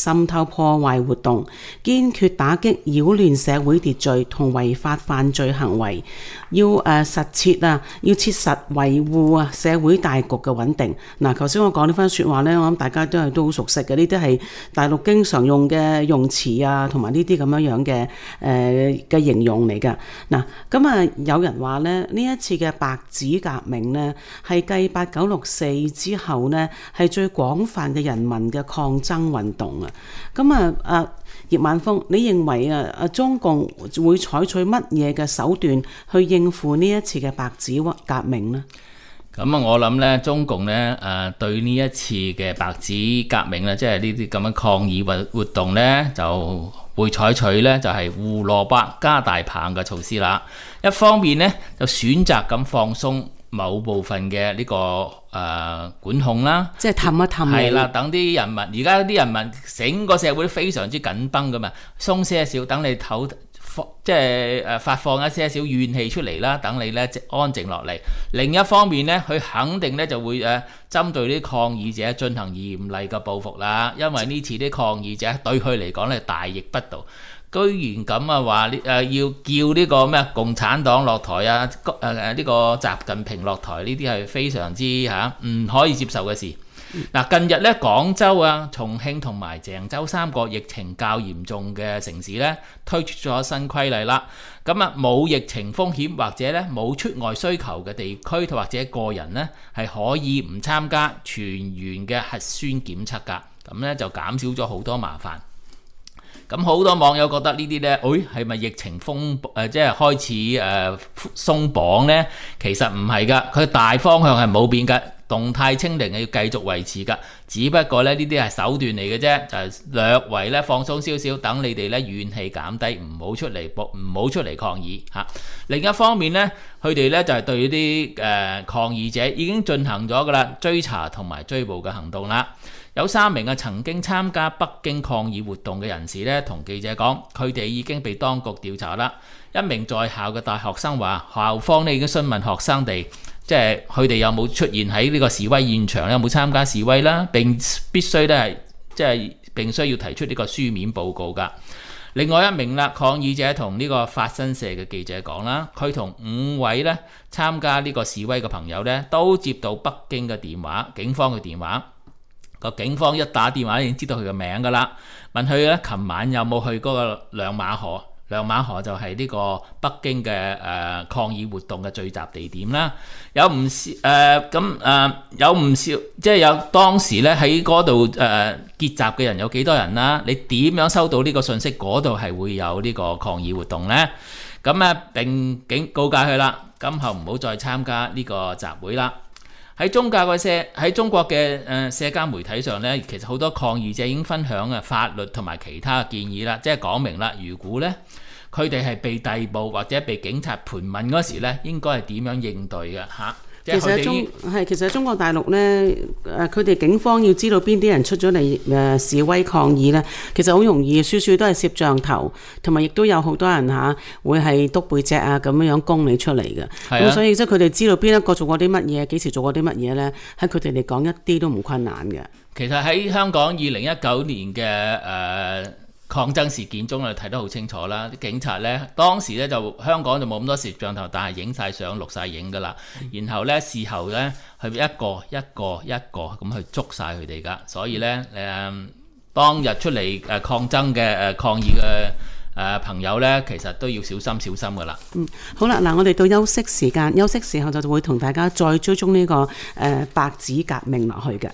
S6: 滲透破壞活動，堅決打擊擾亂社會秩序同違法犯罪行為，要誒、呃、實切啊，要切實維護啊社會大局嘅穩定。嗱，頭先我講呢番説話呢，我諗大家都係都好熟悉嘅，呢啲係大陸經常用嘅用詞啊，同埋呢啲咁樣樣嘅誒嘅形容嚟㗎。嗱，咁啊有人話咧，呢一次嘅白紙革命呢，係繼八九六四之後呢，係最廣泛嘅人民嘅抗爭運動啊。咁啊啊葉晚風，你認為啊啊中共會採取乜嘢嘅手段去應付呢一次嘅白紙革命呢？
S7: 咁啊，我諗咧，中共咧誒、呃、對呢一次嘅白紙革命咧，即係呢啲咁嘅抗議活活動咧，就會採取咧就係、是、胡蘿蔔加大棒嘅措施啦。一方面咧就選擇咁放鬆某部分嘅呢、這個誒、呃、管控啦，
S6: 即係氹一氹你。係啦，
S7: 等啲人民，而家啲人民整個社會都非常之緊繃噶嘛，鬆些少，等你唞。即係誒發放一些少怨氣出嚟啦，等你咧安靜落嚟。另一方面咧，佢肯定咧就會誒針對啲抗議者進行嚴厲嘅報復啦。因為呢次啲抗議者對佢嚟講咧大逆不道，居然咁啊話誒要叫呢個咩共產黨落台啊，誒誒呢個習近平落台，呢啲係非常之嚇唔可以接受嘅事。嗱，近日咧廣州啊、重慶同埋鄭州三個疫情較嚴重嘅城市咧推出咗新規例啦。咁啊冇疫情風險或者咧冇出外需求嘅地區或者個人咧係可以唔參加全員嘅核酸檢測㗎。咁咧就減少咗好多麻煩。咁好多網友覺得呢啲咧，誒係咪疫情風誒、呃、即係開始誒、呃、鬆綁咧？其實唔係㗎，佢大方向係冇變㗎。動態清零係要繼續維持㗎，只不過咧呢啲係手段嚟嘅啫，就係、是、略為咧放鬆少少，等你哋咧怨氣減低，唔好出嚟搏，唔好出嚟抗議嚇、啊。另一方面咧，佢哋咧就係、是、對啲誒、呃、抗議者已經進行咗㗎啦，追查同埋追捕嘅行動啦。有三名啊曾經參加北京抗議活動嘅人士咧，同記者講，佢哋已經被當局調查啦。一名在校嘅大學生話，校方咧已經詢問學生哋。即係佢哋有冇出現喺呢個示威現場，有冇參加示威啦？並必須咧係即係並需要提出呢個書面報告㗎。另外一名啦抗議者同呢個法新社嘅記者講啦，佢同五位咧參加呢個示威嘅朋友咧都接到北京嘅電話，警方嘅電話。個警方一打電話已經知道佢嘅名㗎啦，問佢咧琴晚有冇去嗰個亮馬河。亮馬河就係呢個北京嘅誒、呃、抗議活動嘅聚集地點啦，有唔少誒咁誒有唔少即係有當時咧喺嗰度誒結集嘅人有幾多人啦？你點樣收到呢個信息？嗰度係會有呢個抗議活動呢？咁啊並警告誡佢啦，今後唔好再參加呢個集會啦。喺中教嘅社喺中國嘅誒社交媒體上咧，其實好多抗議者已經分享啊法律同埋其他嘅建議啦，即係講明啦，如果咧佢哋係被逮捕或者被警察盤問嗰時咧，應該係點樣應對嘅嚇？其實
S6: 中係其實中國大陸咧誒，佢哋警方要知道邊啲人出咗嚟誒示威抗議咧，其實好容易，處處都係攝像頭，同埋亦都有好多人嚇會係篤背脊啊咁樣樣供你出嚟嘅。咁、啊、所以即係佢哋知道邊一個做過啲乜嘢，幾時做過啲乜嘢咧，喺佢哋嚟講一啲都唔困難嘅。
S7: 其實喺香港二零一九年嘅誒。呃抗爭事件中，我哋睇得好清楚啦。啲警察咧，當時咧就香港就冇咁多攝像頭，但係影晒相、錄晒影噶啦。然後咧事後咧，佢一個一個一個咁去捉晒佢哋噶。所以咧誒、呃，當日出嚟誒抗爭嘅誒、呃、抗議嘅誒、呃、朋友咧，其實都要小心小心噶啦。
S6: 嗯，好啦，嗱，我哋到休息時間，休息時候就會同大家再追蹤呢、這個誒、呃、白紙革命落去嘅。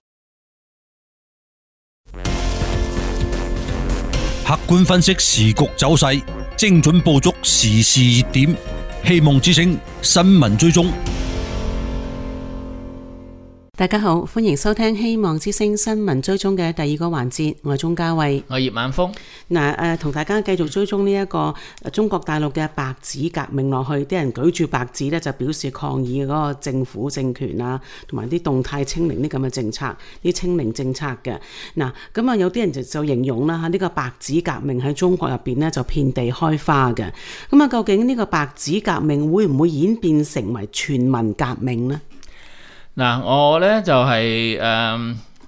S5: 客觀分析時局走勢，精準捕捉時事熱點，希望之聲新聞追蹤。
S6: 大家好，歡迎收聽希望之聲新聞追蹤嘅第二個環節，我係鍾嘉慧，
S7: 我係葉晚風。
S6: 嗱誒，同大家繼續追蹤呢一個中國大陸嘅白紙革命落去，啲人舉住白紙咧就表示抗議嗰個政府政權啊，同埋啲動態清零啲咁嘅政策，啲清零政策嘅。嗱咁啊，有啲人就就形容啦嚇，呢個白紙革命喺中國入邊咧就遍地開花嘅。咁啊，究竟呢個白紙革命會唔會演變成為全民革命呢？
S7: 嗱，我咧就係、是、誒、呃，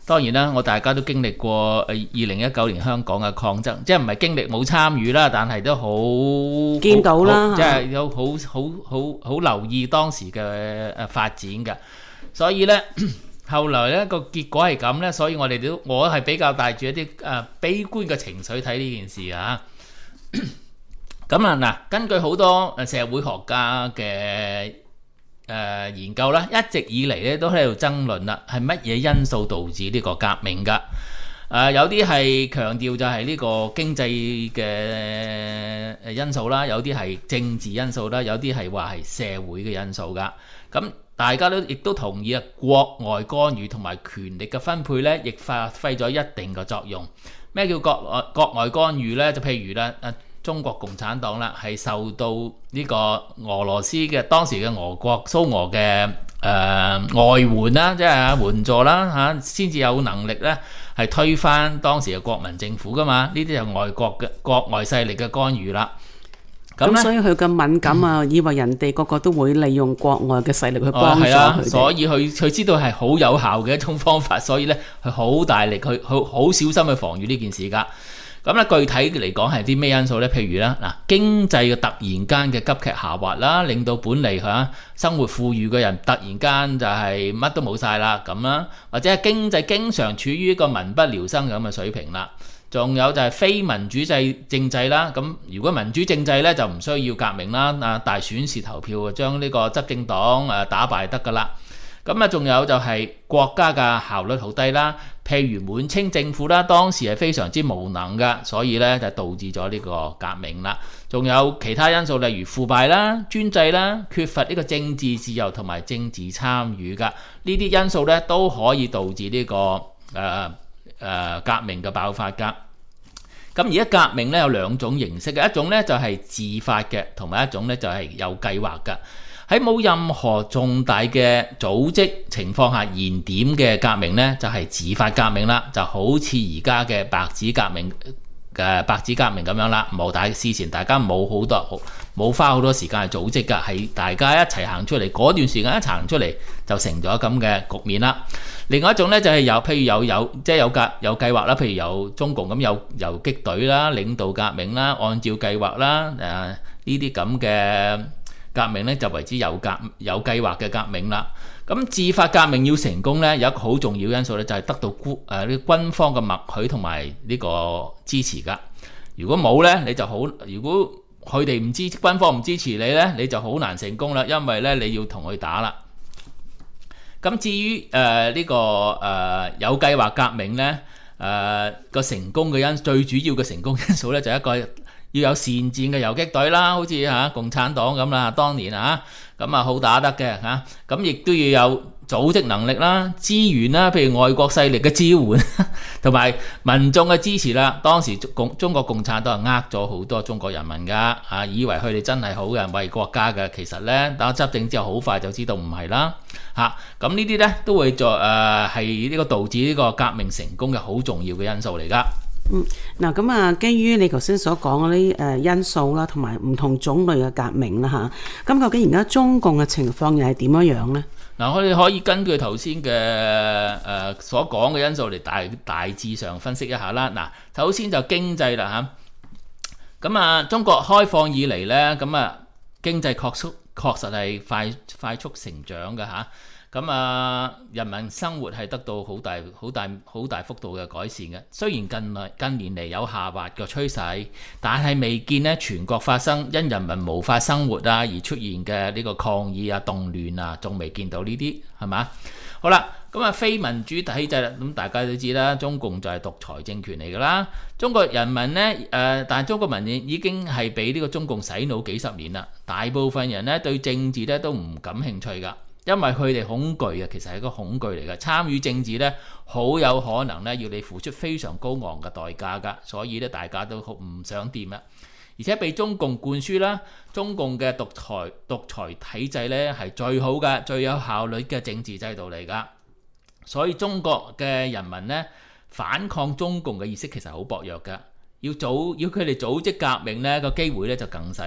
S7: 當然啦，我大家都經歷過二零一九年香港嘅抗爭，即係唔係經歷冇參與啦，但係都好
S6: 見到啦，
S7: 即係有好好好好留意當時嘅誒發展嘅。所以呢，後來呢個結果係咁呢，所以我哋都我係比較帶住一啲誒悲觀嘅情緒睇呢件事啊。咁啊嗱，根據好多誒社會學家嘅誒、呃、研究啦，一直以嚟咧都喺度爭論啦，係乜嘢因素導致呢個革命㗎？誒、呃、有啲係強調就係呢個經濟嘅因素啦，有啲係政治因素啦，有啲係話係社會嘅因素㗎。咁大家都亦都同意啊，國外干預同埋權力嘅分配咧，亦發揮咗一定嘅作用。咩叫國外國外干預咧？就譬如咧，誒中國共產黨啦，係受到呢個俄羅斯嘅當時嘅俄國蘇俄嘅誒、呃、外援啦，即係援助啦嚇，先、啊、至有能力咧係推翻當時嘅國民政府噶嘛。呢啲係外國嘅國外勢力嘅干預啦。
S6: 咁所以佢咁敏感啊，嗯、以為人哋個個都會利用國外嘅勢力去幫助佢哋、
S7: 啊、所以佢佢知道係好有效嘅一種方法，所以咧佢好大力去好好小心去防禦呢件事噶。咁咧具體嚟講係啲咩因素咧？譬如啦，嗱經濟嘅突然間嘅急劇下滑啦，令到本嚟嚇生活富裕嘅人突然間就係乜都冇晒啦咁啦，或者係經濟經常處於一個民不聊生咁嘅水平啦。仲有就係非民主制政制啦。咁如果民主政制咧就唔需要革命啦，啊大選時投票將呢個執政黨誒打敗得噶啦。咁啊，仲有就係國家嘅效率好低啦。譬如滿清政府啦，當時係非常之無能㗎，所以咧就導致咗呢個革命啦。仲有其他因素，例如腐敗啦、專制啦、缺乏呢個政治自由同埋政治參與㗎。呢啲因素咧都可以導致呢、這個誒誒、呃呃、革命嘅爆發㗎。咁而家革命咧有兩種形式嘅，一種咧就係自發嘅，同埋一種咧就係有計劃嘅。喺冇任何重大嘅組織情況下燃點嘅革命呢，就係自發革命啦，就好似而家嘅白紙革命嘅白紙革命咁樣啦。冇大事前大家冇好多冇花好多時間去組織㗎，係大家一齊行出嚟，嗰段時間一齊行出嚟就成咗咁嘅局面啦。另外一種呢，就係有譬如有有即係有計有計劃啦，譬如有中共咁有游擊隊啦，領導革命啦，按照計劃啦，誒呢啲咁嘅革命咧就為之有革有計劃嘅革命啦。咁自發革命要成功咧，有一個好重要因素咧，就係得到軍誒呢軍方嘅默許同埋呢個支持噶。如果冇咧，你就好；如果佢哋唔支軍方唔支持你咧，你就好難成功啦，因為咧你要同佢打啦。咁至於誒呢、呃這個誒、呃、有計劃革命咧，誒、呃、個成功嘅因最主要嘅成功因素咧，就係一個要有善戰嘅游擊隊啦，好似嚇共產黨咁啦，當年啊，咁啊好打得嘅嚇，咁亦都要有組織能力啦、資源啦，譬如外國勢力嘅支援，同埋民眾嘅支持啦。當時共中國共產黨係呃咗好多中國人民㗎，啊以為佢哋真係好嘅，為國家嘅，其實咧等執政之後好快就知道唔係啦，嚇咁呢啲咧都會在誒係呢個導致呢個革命成功嘅好重要嘅因素嚟㗎。
S6: 嗯，嗱咁啊，基於你頭先所講嗰啲誒因素啦，同埋唔同種類嘅革命啦嚇，咁究竟而家中共嘅情況又係點樣樣呢？
S7: 嗱，我哋可以根據頭先嘅誒所講嘅因素嚟大大致上分析一下啦。嗱，首先就經濟啦嚇，咁啊中國開放以嚟咧，咁啊經濟確速確實係快快速成長嘅嚇。咁啊，人民生活係得到好大、好大、好大幅度嘅改善嘅。雖然近來近年嚟有下滑嘅趨勢，但係未見咧全國發生因人民無法生活啊而出現嘅呢個抗議啊、動亂啊，仲未見到呢啲，係嘛？好啦，咁啊非民主體制啦，咁大家都知啦，中共就係獨裁政權嚟㗎啦。中國人民呢，誒、呃，但係中國民意已經係俾呢個中共洗腦幾十年啦。大部分人呢對政治咧都唔感興趣㗎。因為佢哋恐懼啊，其實係一個恐懼嚟嘅。參與政治咧，好有可能咧要你付出非常高昂嘅代價㗎，所以咧大家都唔想掂啦。而且被中共灌輸啦，中共嘅獨裁獨裁體制咧係最好嘅、最有效率嘅政治制度嚟㗎。所以中國嘅人民咧反抗中共嘅意識其實好薄弱㗎。要組要佢哋組織革命咧個機會咧就更細啦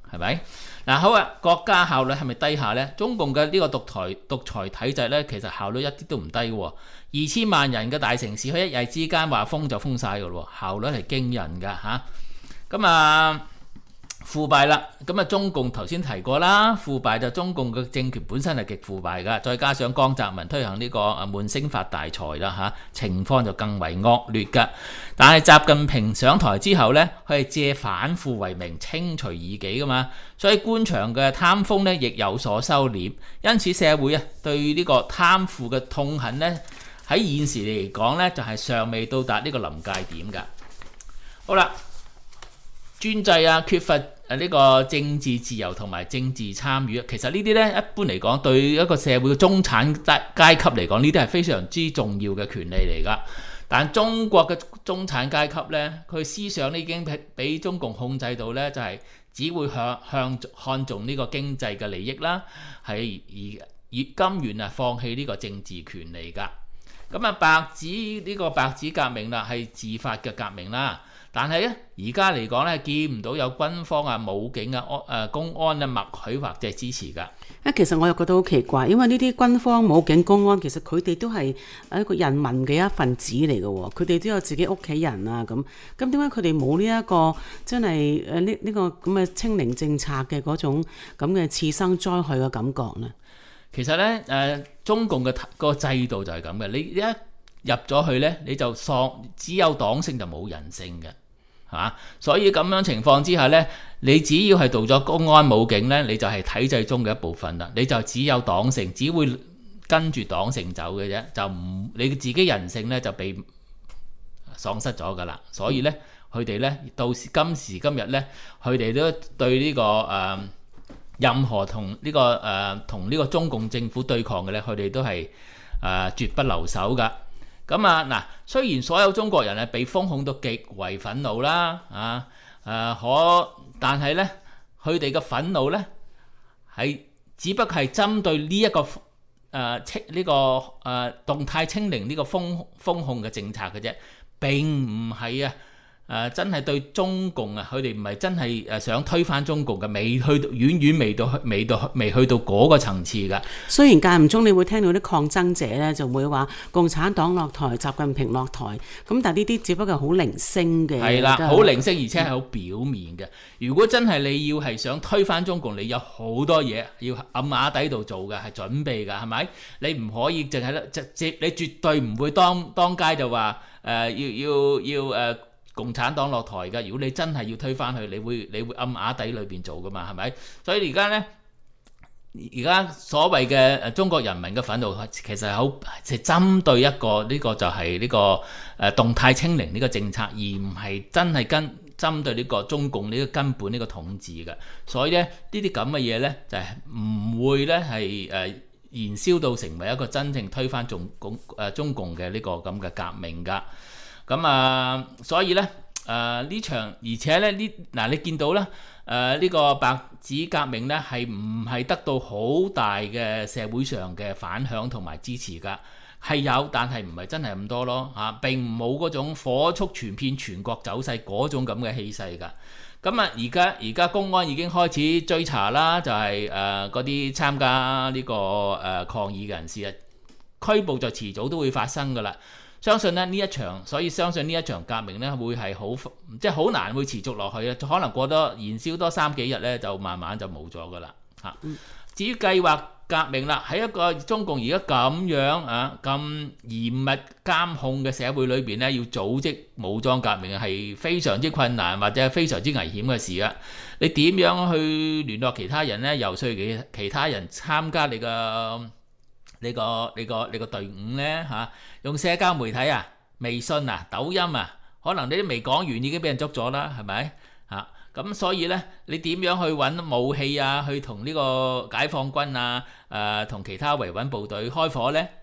S7: 係咪？嗱好啊，國家效率係咪低下呢？中共嘅呢個獨裁獨裁體制呢，其實效率一啲都唔低喎。二千萬人嘅大城市，佢一日之間話封就封晒㗎咯，效率係驚人㗎嚇。咁啊腐敗啦，咁啊中共頭先提過啦，腐敗就中共嘅政權本身係極腐敗㗎，再加上江澤民推行呢個啊悶聲發大財啦嚇，情況就更為惡劣㗎。但係習近平上台之後呢，佢係借反腐為名清除異己㗎嘛，所以官場嘅貪風呢亦有所收斂，因此社會啊對呢個貪腐嘅痛恨呢，喺現時嚟講呢，就係尚未到達呢個臨界點㗎。好啦。專制啊，缺乏誒呢個政治自由同埋政治參與，其實呢啲呢，一般嚟講對一個社會嘅中產階級嚟講，呢啲係非常之重要嘅權利嚟㗎。但中國嘅中產階級呢，佢思想呢已經俾中共控制到呢，就係只會向向看重呢個經濟嘅利益啦，係而而甘願啊放棄呢個政治權利㗎。咁啊，白紙呢個白紙革命啦，係自發嘅革命啦。但係咧，而家嚟講咧，見唔到有軍方啊、武警啊、安誒公安啊默許或者支持㗎。
S6: 啊，其實我又覺得好奇怪，因為呢啲軍方、武警、公安，其實佢哋都係一個人民嘅一份子嚟嘅喎，佢哋都有自己屋企人啊咁。咁點解佢哋冇呢一個真係誒呢呢個咁嘅清零政策嘅嗰種咁嘅次生災害嘅感覺呢？
S7: 其實咧誒、呃，中共嘅個制度就係咁嘅，你一入咗去咧，你就喪只有黨性就冇人性嘅。係嘛？所以咁樣情況之下呢，你只要係到咗公安武警呢，你就係體制中嘅一部分啦。你就只有黨性，只會跟住黨性走嘅啫，就唔你自己人性呢就被喪失咗㗎啦。所以呢，佢哋呢到今時今日呢，佢哋都對呢、呢個誒、呃、任何同呢、呢個誒同呢個中共政府對抗嘅呢，佢哋都係誒、呃、絕不留手㗎。咁啊嗱，雖然所有中國人係被封控到極為憤怒啦，啊誒可，但係咧佢哋嘅憤怒咧係只不過係針對呢、這、一個誒清呢個誒、呃、動態清零呢個封封控嘅政策嘅啫，並唔係啊。誒、呃、真係對中共啊，佢哋唔係真係誒想推翻中共嘅，未去到遠遠未到未到未去到嗰個層次㗎。
S6: 雖然間唔中你會聽到啲抗爭者咧就會話共產黨落台，習近平落台，咁但係呢啲只不過係好零星嘅。係啦，
S7: 好零星，而且係好表面嘅。如果真係你要係想推翻中共，你有好多嘢要暗啞底度做嘅，係準備㗎，係咪？你唔可以淨係直接，你絕對唔會當當街就話誒、呃、要要要誒。呃共產黨落台㗎，如果你真係要推翻去，你會你會暗啞底裏邊做㗎嘛，係咪？所以而家呢，而家所謂嘅誒中國人民嘅憤怒，其實係好係針對一個呢、這個就係呢、這個誒、呃、動態清零呢個政策，而唔係真係跟針對呢個中共呢個根本呢個統治嘅。所以咧，呢啲咁嘅嘢呢，就係、是、唔會呢係誒、呃、燃燒到成為一個真正推翻中共誒、呃、中共嘅呢個咁嘅革命㗎。咁啊，所以咧，誒、呃、呢場，而且咧呢嗱，你見到咧，誒、呃、呢、這個白紙革命咧，係唔係得到好大嘅社會上嘅反響同埋支持㗎？係有，但係唔係真係咁多咯嚇、啊，並冇嗰種火速傳遍全國走勢嗰種咁嘅氣勢㗎。咁啊，而家而家公安已經開始追查啦，就係誒嗰啲參加呢、這個誒、呃、抗議嘅人士啊，拘捕就遲早都會發生㗎啦。相信咧呢一場，所以相信呢一場革命咧會係好，即係好難會持續落去啊！可能過多燃燒多三幾日咧，就慢慢就冇咗噶啦嚇。至於計劃革命啦，喺一個中共而家咁樣啊咁嚴密監控嘅社會裏邊咧，要組織武裝革命係非常之困難或者係非常之危險嘅事啊！你點樣去聯絡其他人咧？遊說其其他人參加你嘅？你個你個你個隊伍呢，嚇、啊，用社交媒體啊、微信啊、抖音啊，可能你都未講完已經俾人捉咗啦，係咪嚇？咁、啊、所以呢，你點樣去揾武器啊？去同呢個解放軍啊、誒、呃、同其他維穩部隊開火呢？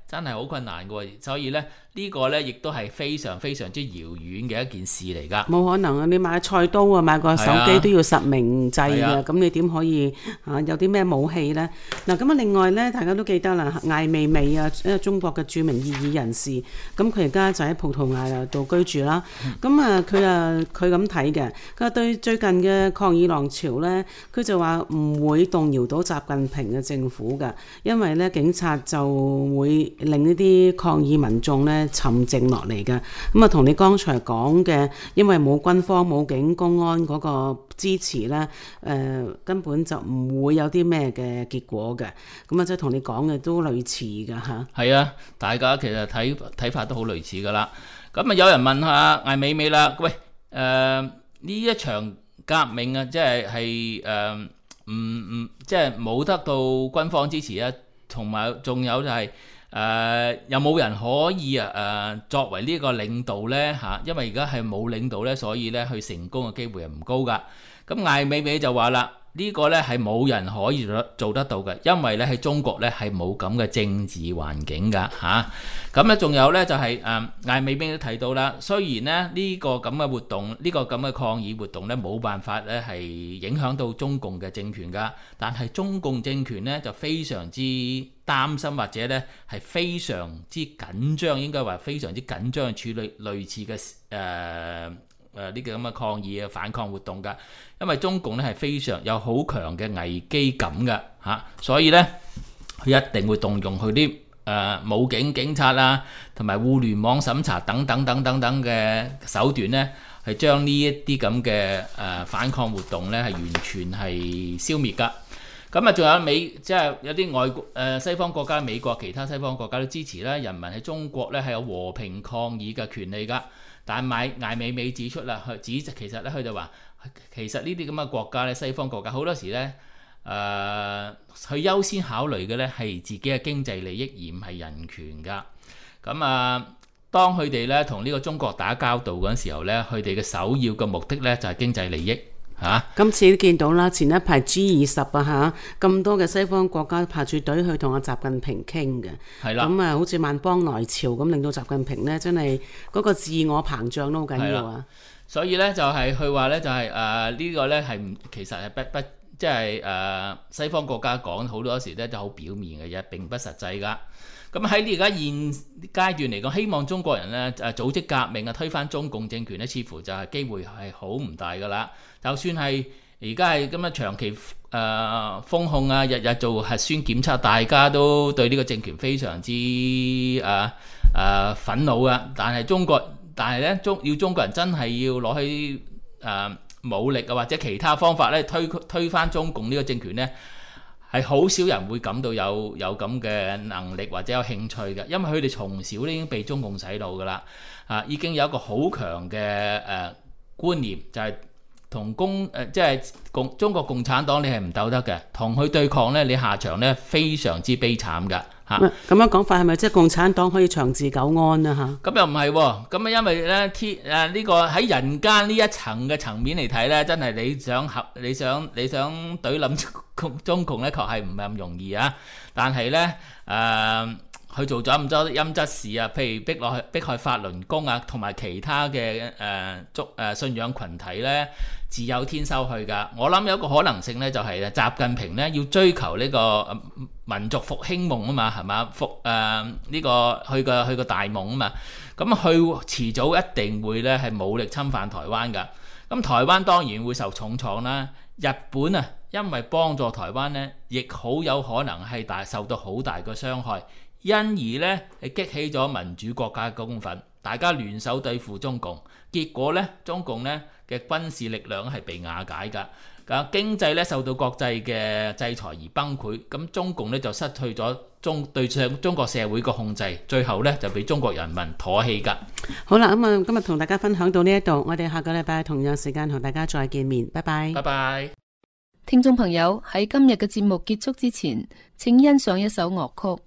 S7: 真係好困難嘅喎。所以咧呢、呢個咧亦都係非常非常之遙遠嘅一件事嚟㗎。
S6: 冇可能啊！你買菜刀啊，買個手機都要實名制嘅，咁、啊、你點可以啊有啲咩武器呢？嗱咁啊，另外咧，大家都記得啦，艾未未啊，一個中國嘅著名異議人士，咁佢而家就喺葡萄牙度居住啦。咁、嗯、啊，佢啊佢咁睇嘅，佢話對最近嘅抗議浪潮咧，佢就話唔會動搖到習近平嘅政府㗎，因為咧警察就會令呢啲抗議民眾咧沉靜落嚟㗎。咁啊，同你剛才講嘅，因為冇軍方、冇警公安嗰個支持咧，誒、呃、根本就唔會有啲咩嘅結果嘅。咁啊，即係同你講嘅都類似㗎嚇。
S7: 係啊，大家其實睇睇法都好類似㗎啦。咁啊，有人問下艾未未啦，喂，誒、呃、呢一場革命啊，即係係誒唔唔即係冇得到軍方支持啊，同埋仲有就係、是、誒、呃、有冇人可以啊誒、呃、作為呢個領導呢？嚇、啊？因為而家係冇領導呢，所以呢，去成功嘅機會係唔高㗎。咁艾未未就話啦。呢個呢係冇人可以做得到嘅，因為呢喺中國呢係冇咁嘅政治環境㗎嚇。咁咧仲有呢，就係誒艾未未都提到啦，雖然呢呢個咁嘅活動，呢、呢個咁嘅抗議活動呢冇辦法呢係影響到中共嘅政權㗎，但係中共政權呢就非常之擔心或者呢係非常之緊張，應該話非常之緊張去處理類似嘅誒。呃誒呢個咁嘅抗議嘅反抗活動㗎，因為中共咧係非常有好強嘅危機感㗎嚇、啊，所以咧佢一定會動用佢啲誒武警警察啦，同埋互聯網審查等等等等等嘅手段咧，係將呢一啲咁嘅誒反抗活動咧係完全係消滅㗎。咁啊，仲有美即係有啲外國誒、呃、西方國家、美國其他西方國家都支持啦，人民喺中國咧係有和平抗議嘅權利㗎。但係艾未未指出啦，佢指其實咧，佢就話其實呢啲咁嘅國家咧，西方國家好多時咧，誒、呃，佢優先考慮嘅咧係自己嘅經濟利益，而唔係人權㗎。咁啊，當佢哋咧同呢個中國打交道嗰陣時候咧，佢哋嘅首要嘅目的咧就係經濟利益。嚇、啊！
S6: 今次都見到啦，前一排 G 二十啊嚇，咁多嘅西方國家排住隊去同阿習近平傾嘅，係啦，咁啊好似萬邦來朝咁，令到習近平呢真係嗰個自我膨脹都好緊要啊！
S7: 所以咧就係佢話咧就係誒呢個咧係唔其實係不不即係誒西方國家講好多時咧就好表面嘅嘢，並不實際㗎。咁喺而家現階段嚟講，希望中國人咧誒組織革命啊，推翻中共政權咧，似乎就係機會係好唔大㗎啦。就算係而家係咁樣長期誒、呃、封控啊，日日做核酸檢測，大家都對呢個政權非常之誒誒、呃呃、憤怒啊。但係中國，但係咧中要中國人真係要攞起誒、呃、武力啊，或者其他方法咧推推翻中共呢個政權咧，係好少人會感到有有咁嘅能力或者有興趣嘅，因為佢哋從小咧已經被中共洗腦㗎啦，啊已經有一個好強嘅誒、呃、觀念就係、是。同共誒即係共中國共產黨你係唔鬥得嘅，同佢對抗咧，你下場咧非常之悲慘㗎嚇。咁、啊、
S6: 樣講法係咪即係共產黨可以長治久安啊嚇？
S7: 咁又唔係喎，咁啊因為咧 T 誒呢個喺人間呢一層嘅層面嚟睇咧，真係你想合你想你想懟冧中共咧，確係唔係咁容易啊。但係咧誒。呃佢做咗咁多陰質事啊，譬如逼落去逼害法輪功啊，同埋其他嘅誒足誒信仰群體咧，自有天收去㗎。我諗有一個可能性咧，就係習近平咧要追求呢個民族復興夢啊嘛，係嘛復誒呢、呃這個去個去個大夢啊嘛。咁佢遲早一定會咧係武力侵犯台灣㗎。咁台灣當然會受重創啦。日本啊，因為幫助台灣咧，亦好有可能係大受到好大嘅傷害。因而咧係激起咗民主國家嘅公憤，大家聯手對付中共，結果咧中共咧嘅軍事力量係被瓦解㗎，咁經濟咧受到國際嘅制裁而崩潰，咁中共咧就失去咗中對上中國社會嘅控制，最後咧就被中國人民唾棄㗎。
S6: 好啦，咁啊今日同大家分享到呢一度，我哋下個禮拜同樣時間同大家再見面，拜拜。
S7: 拜拜。
S2: 聽眾朋友，喺今日嘅節目結束之前，請欣賞一首樂曲。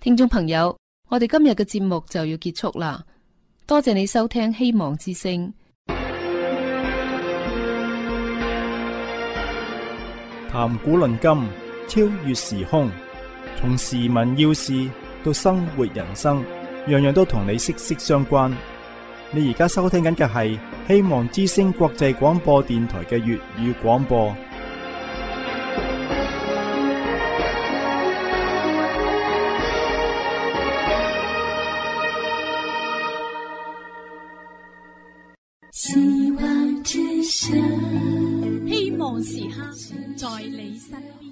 S2: 聽眾朋友，我哋今日嘅節目就要結束啦，多謝你收聽希望之聲。
S1: 談古論今，超越時空，從時聞要事到生活人生，樣樣都同你息息相關。你而家收聽緊嘅係希望之聲國際廣播電台嘅粵語廣播。
S8: 希望之聲，希望時刻在你身邊。